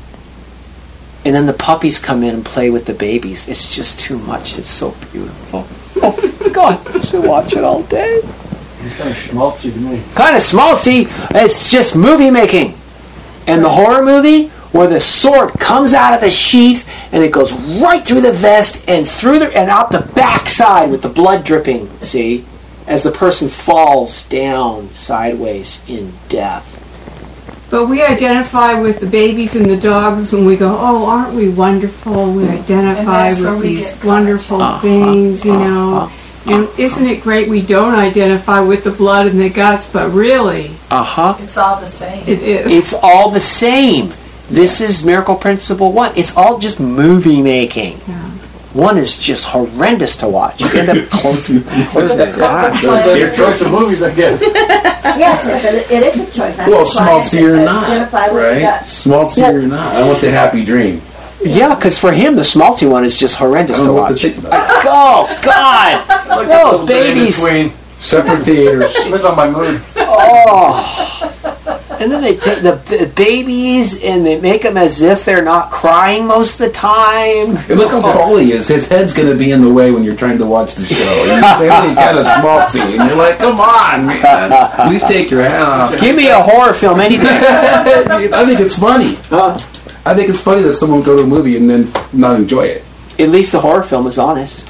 And then the puppies come in and play with the babies. It's just too much. It's so beautiful. Oh my God, I should watch it all day. It's kind of schmaltzy to me. Kind of schmaltzy. It's just movie making. And the horror movie, where the sword comes out of the sheath and it goes right through the vest and through the and out the backside with the blood dripping. See, as the person falls down sideways in death. But we identify with the babies and the dogs, and we go, "Oh, aren't we wonderful?" We identify And that's where with we these get wonderful Uh-huh, things, you know. uh-huh. And isn't it great we don't identify with the blood and the guts, but really, Uh-huh. It's all the same. it is. It's all the same. This is Miracle Principle One. It's all just movie making. Yeah. One is just horrendous to watch. You end up closing, closing your eyes. Your choice of movies, I guess. Yes, yes, it, it is a choice. That's Well, why small I T said or identify not, with the right? guts. Small T or not. I want the happy dream. Yeah, because for him, the Smalty one is just I horrendous don't to know what watch. to think about it. Oh, God! Like a Those little bit in babies. between. Separate theaters. Depends on my mood. Oh! And then they take the, the babies and they make them as if they're not crying most of the time. And look how tall he is. His head's going to be in the way when you're trying to watch the show. And you're saying he's got a small T. And you're like, come on, man. At least take your hand off. Give me a horror film, anything. I think it's funny. Uh, I think it's funny that someone would go to a movie and then not enjoy it. at least the horror film is honest.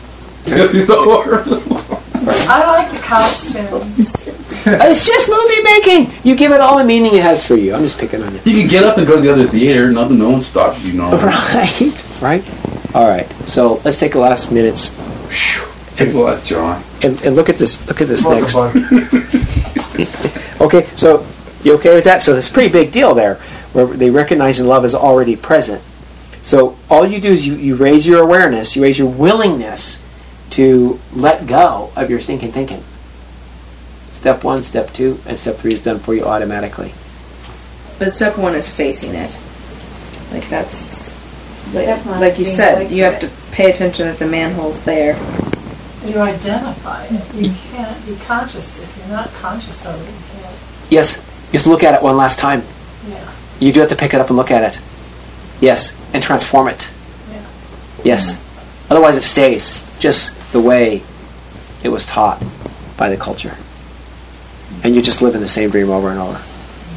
I like the costumes. It's just movie making. You give it all the meaning it has for you. I'm just picking on you. You can get up and go to the other theater. Nothing, no one stops you. No. Right, right. All right. So let's take the last minutes Thanks a lot, John. and, and look at this. Look at this Welcome, next. bud. Okay, so you okay with that? So it's a pretty big deal there, where they recognize and love is already present. So all you do is you, you raise your awareness, you raise your willingness to let go of your stinking thinking. Step one, step two, and step three is done for you automatically. But step one is facing it. Like that's, like, Step one like you is being said, awake you to have it. to pay attention that the manhole's there. You identify it. You can't be conscious. If you're not conscious of it, you can't. Yes, just look at it one last time. Yeah. You do have to pick it up and look at it. Yes, and transform it. Yeah. Yes. Otherwise it stays just the way it was taught by the culture. And you just live in the same dream over and over.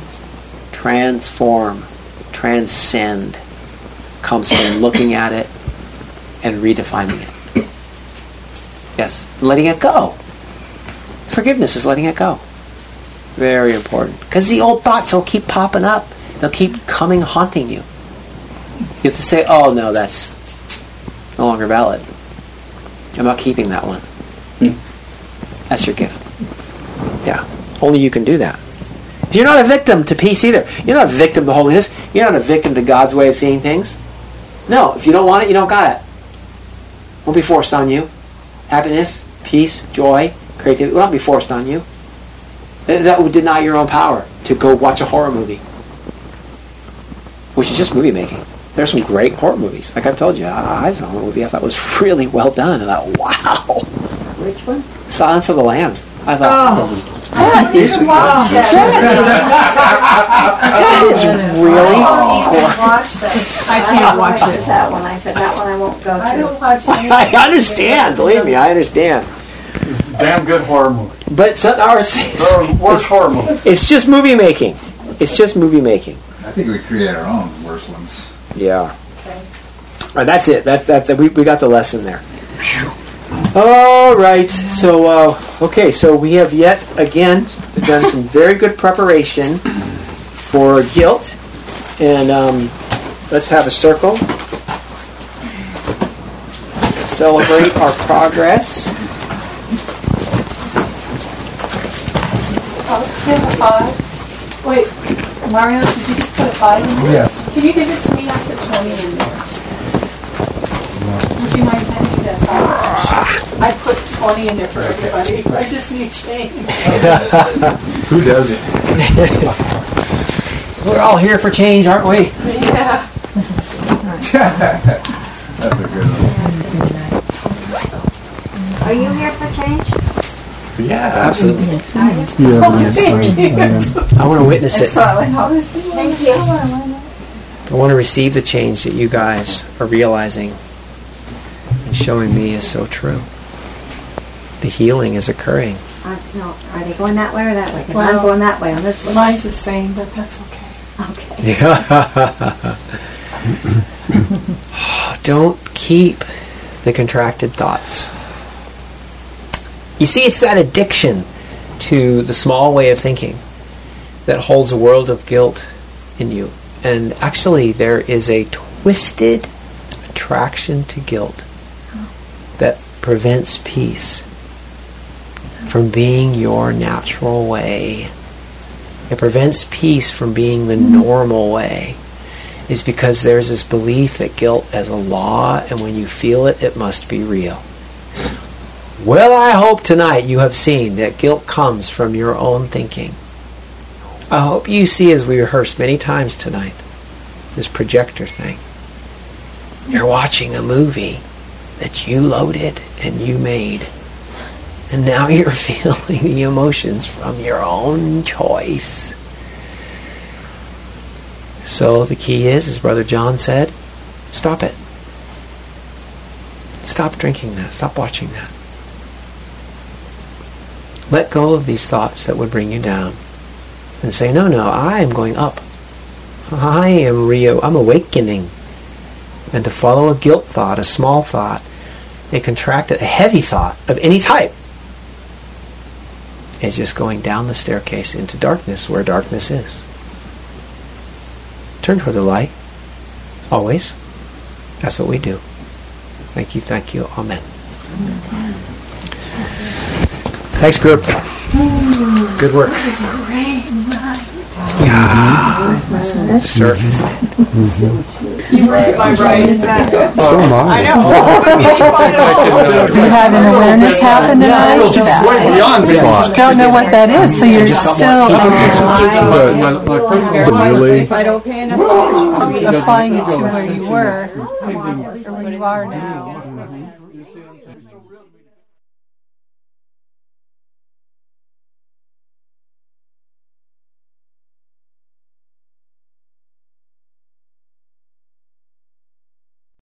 Transform, transcend comes from looking at it and redefining it. Yes, letting it go. Forgiveness is letting it go. Very important. Because the old thoughts will keep popping up. They'll keep coming, haunting you. You have to say, oh no, that's no longer valid. I'm not keeping that one. That's your gift. Yeah. Only you can do that. You're not a victim to peace either. You're not a victim to holiness. You're not a victim to God's way of seeing things. No, if you don't want it, you don't got it. Won't be forced on you. Happiness, peace, joy, creativity will not be forced on you. That would deny your own power to go watch a horror movie, which is just movie making. There's some great horror movies. Like I've told you, I, I saw a movie I thought was really well done. I thought, wow. Which one? Silence of the Lambs. I thought, Oh. that is, Watch that. that is really I don't cool. even watch that. I can't watch watch it. that one. I said that one I won't go to. I don't watch anything. I understand. Believe me, I understand. Damn good horror movie. But some, ours, There are worse horror movies. it's just movie making. It's just movie making. I think we create our own worse ones. Yeah. Okay. Uh, that's it. That's that. that we, we got the lesson there. All right. So uh, okay. So we have yet again done some very good preparation for guilt, and um, let's have a circle. Celebrate our progress. Oh, it's in the five. Wait, Mario, did you just put a five in there? Yes. Can you give it to me? I put twenty in there. Would you mind handing me that five? I put twenty in there for everybody. I just need change. Who does it? We're all here for change, aren't we? Yeah. That's a good one. Are you here for change? Yeah, absolutely. Thank you. I want to witness it. Thank you. I want to receive the change that you guys are realizing and showing me is so true. The healing is occurring. Uh, no, are they going that way or that way? Because Well, I'm going that way on this one. Mine's the same, but that's okay. Okay. Don't keep the contracted thoughts. You see, it's that addiction to the small way of thinking that holds a world of guilt in you. And actually, there is a twisted attraction to guilt that prevents peace. from being your natural way. It prevents peace from being the normal way. Is because there's this belief that guilt is a law, and when you feel it, it must be real. Well, I hope tonight you have seen that guilt comes from your own thinking. I hope you see, as we rehearsed many times tonight, this projector thing. You're watching a movie that you loaded and you made. And now you're feeling the emotions from your own choice. So the key is, as Brother John said, stop it. Stop drinking that. Stop watching that. Let go of these thoughts that would bring you down. And say, no, no, I am going up. I am Rio. I'm awakening. And to follow a guilt thought, a small thought, a contracted, a heavy thought of any type, is just going down the staircase into darkness where darkness is. Turn toward the light. Always. That's what we do. Thank you, thank you. Amen. Thanks, group. Good work. Yeah. Certainly. You were to my right, is that good? So am I. I know. You had an awareness happen tonight? Just way beyond me. Don't know what that is, so you're still But really, If I don't pay enough attention. applying it to where you were, or where you are now.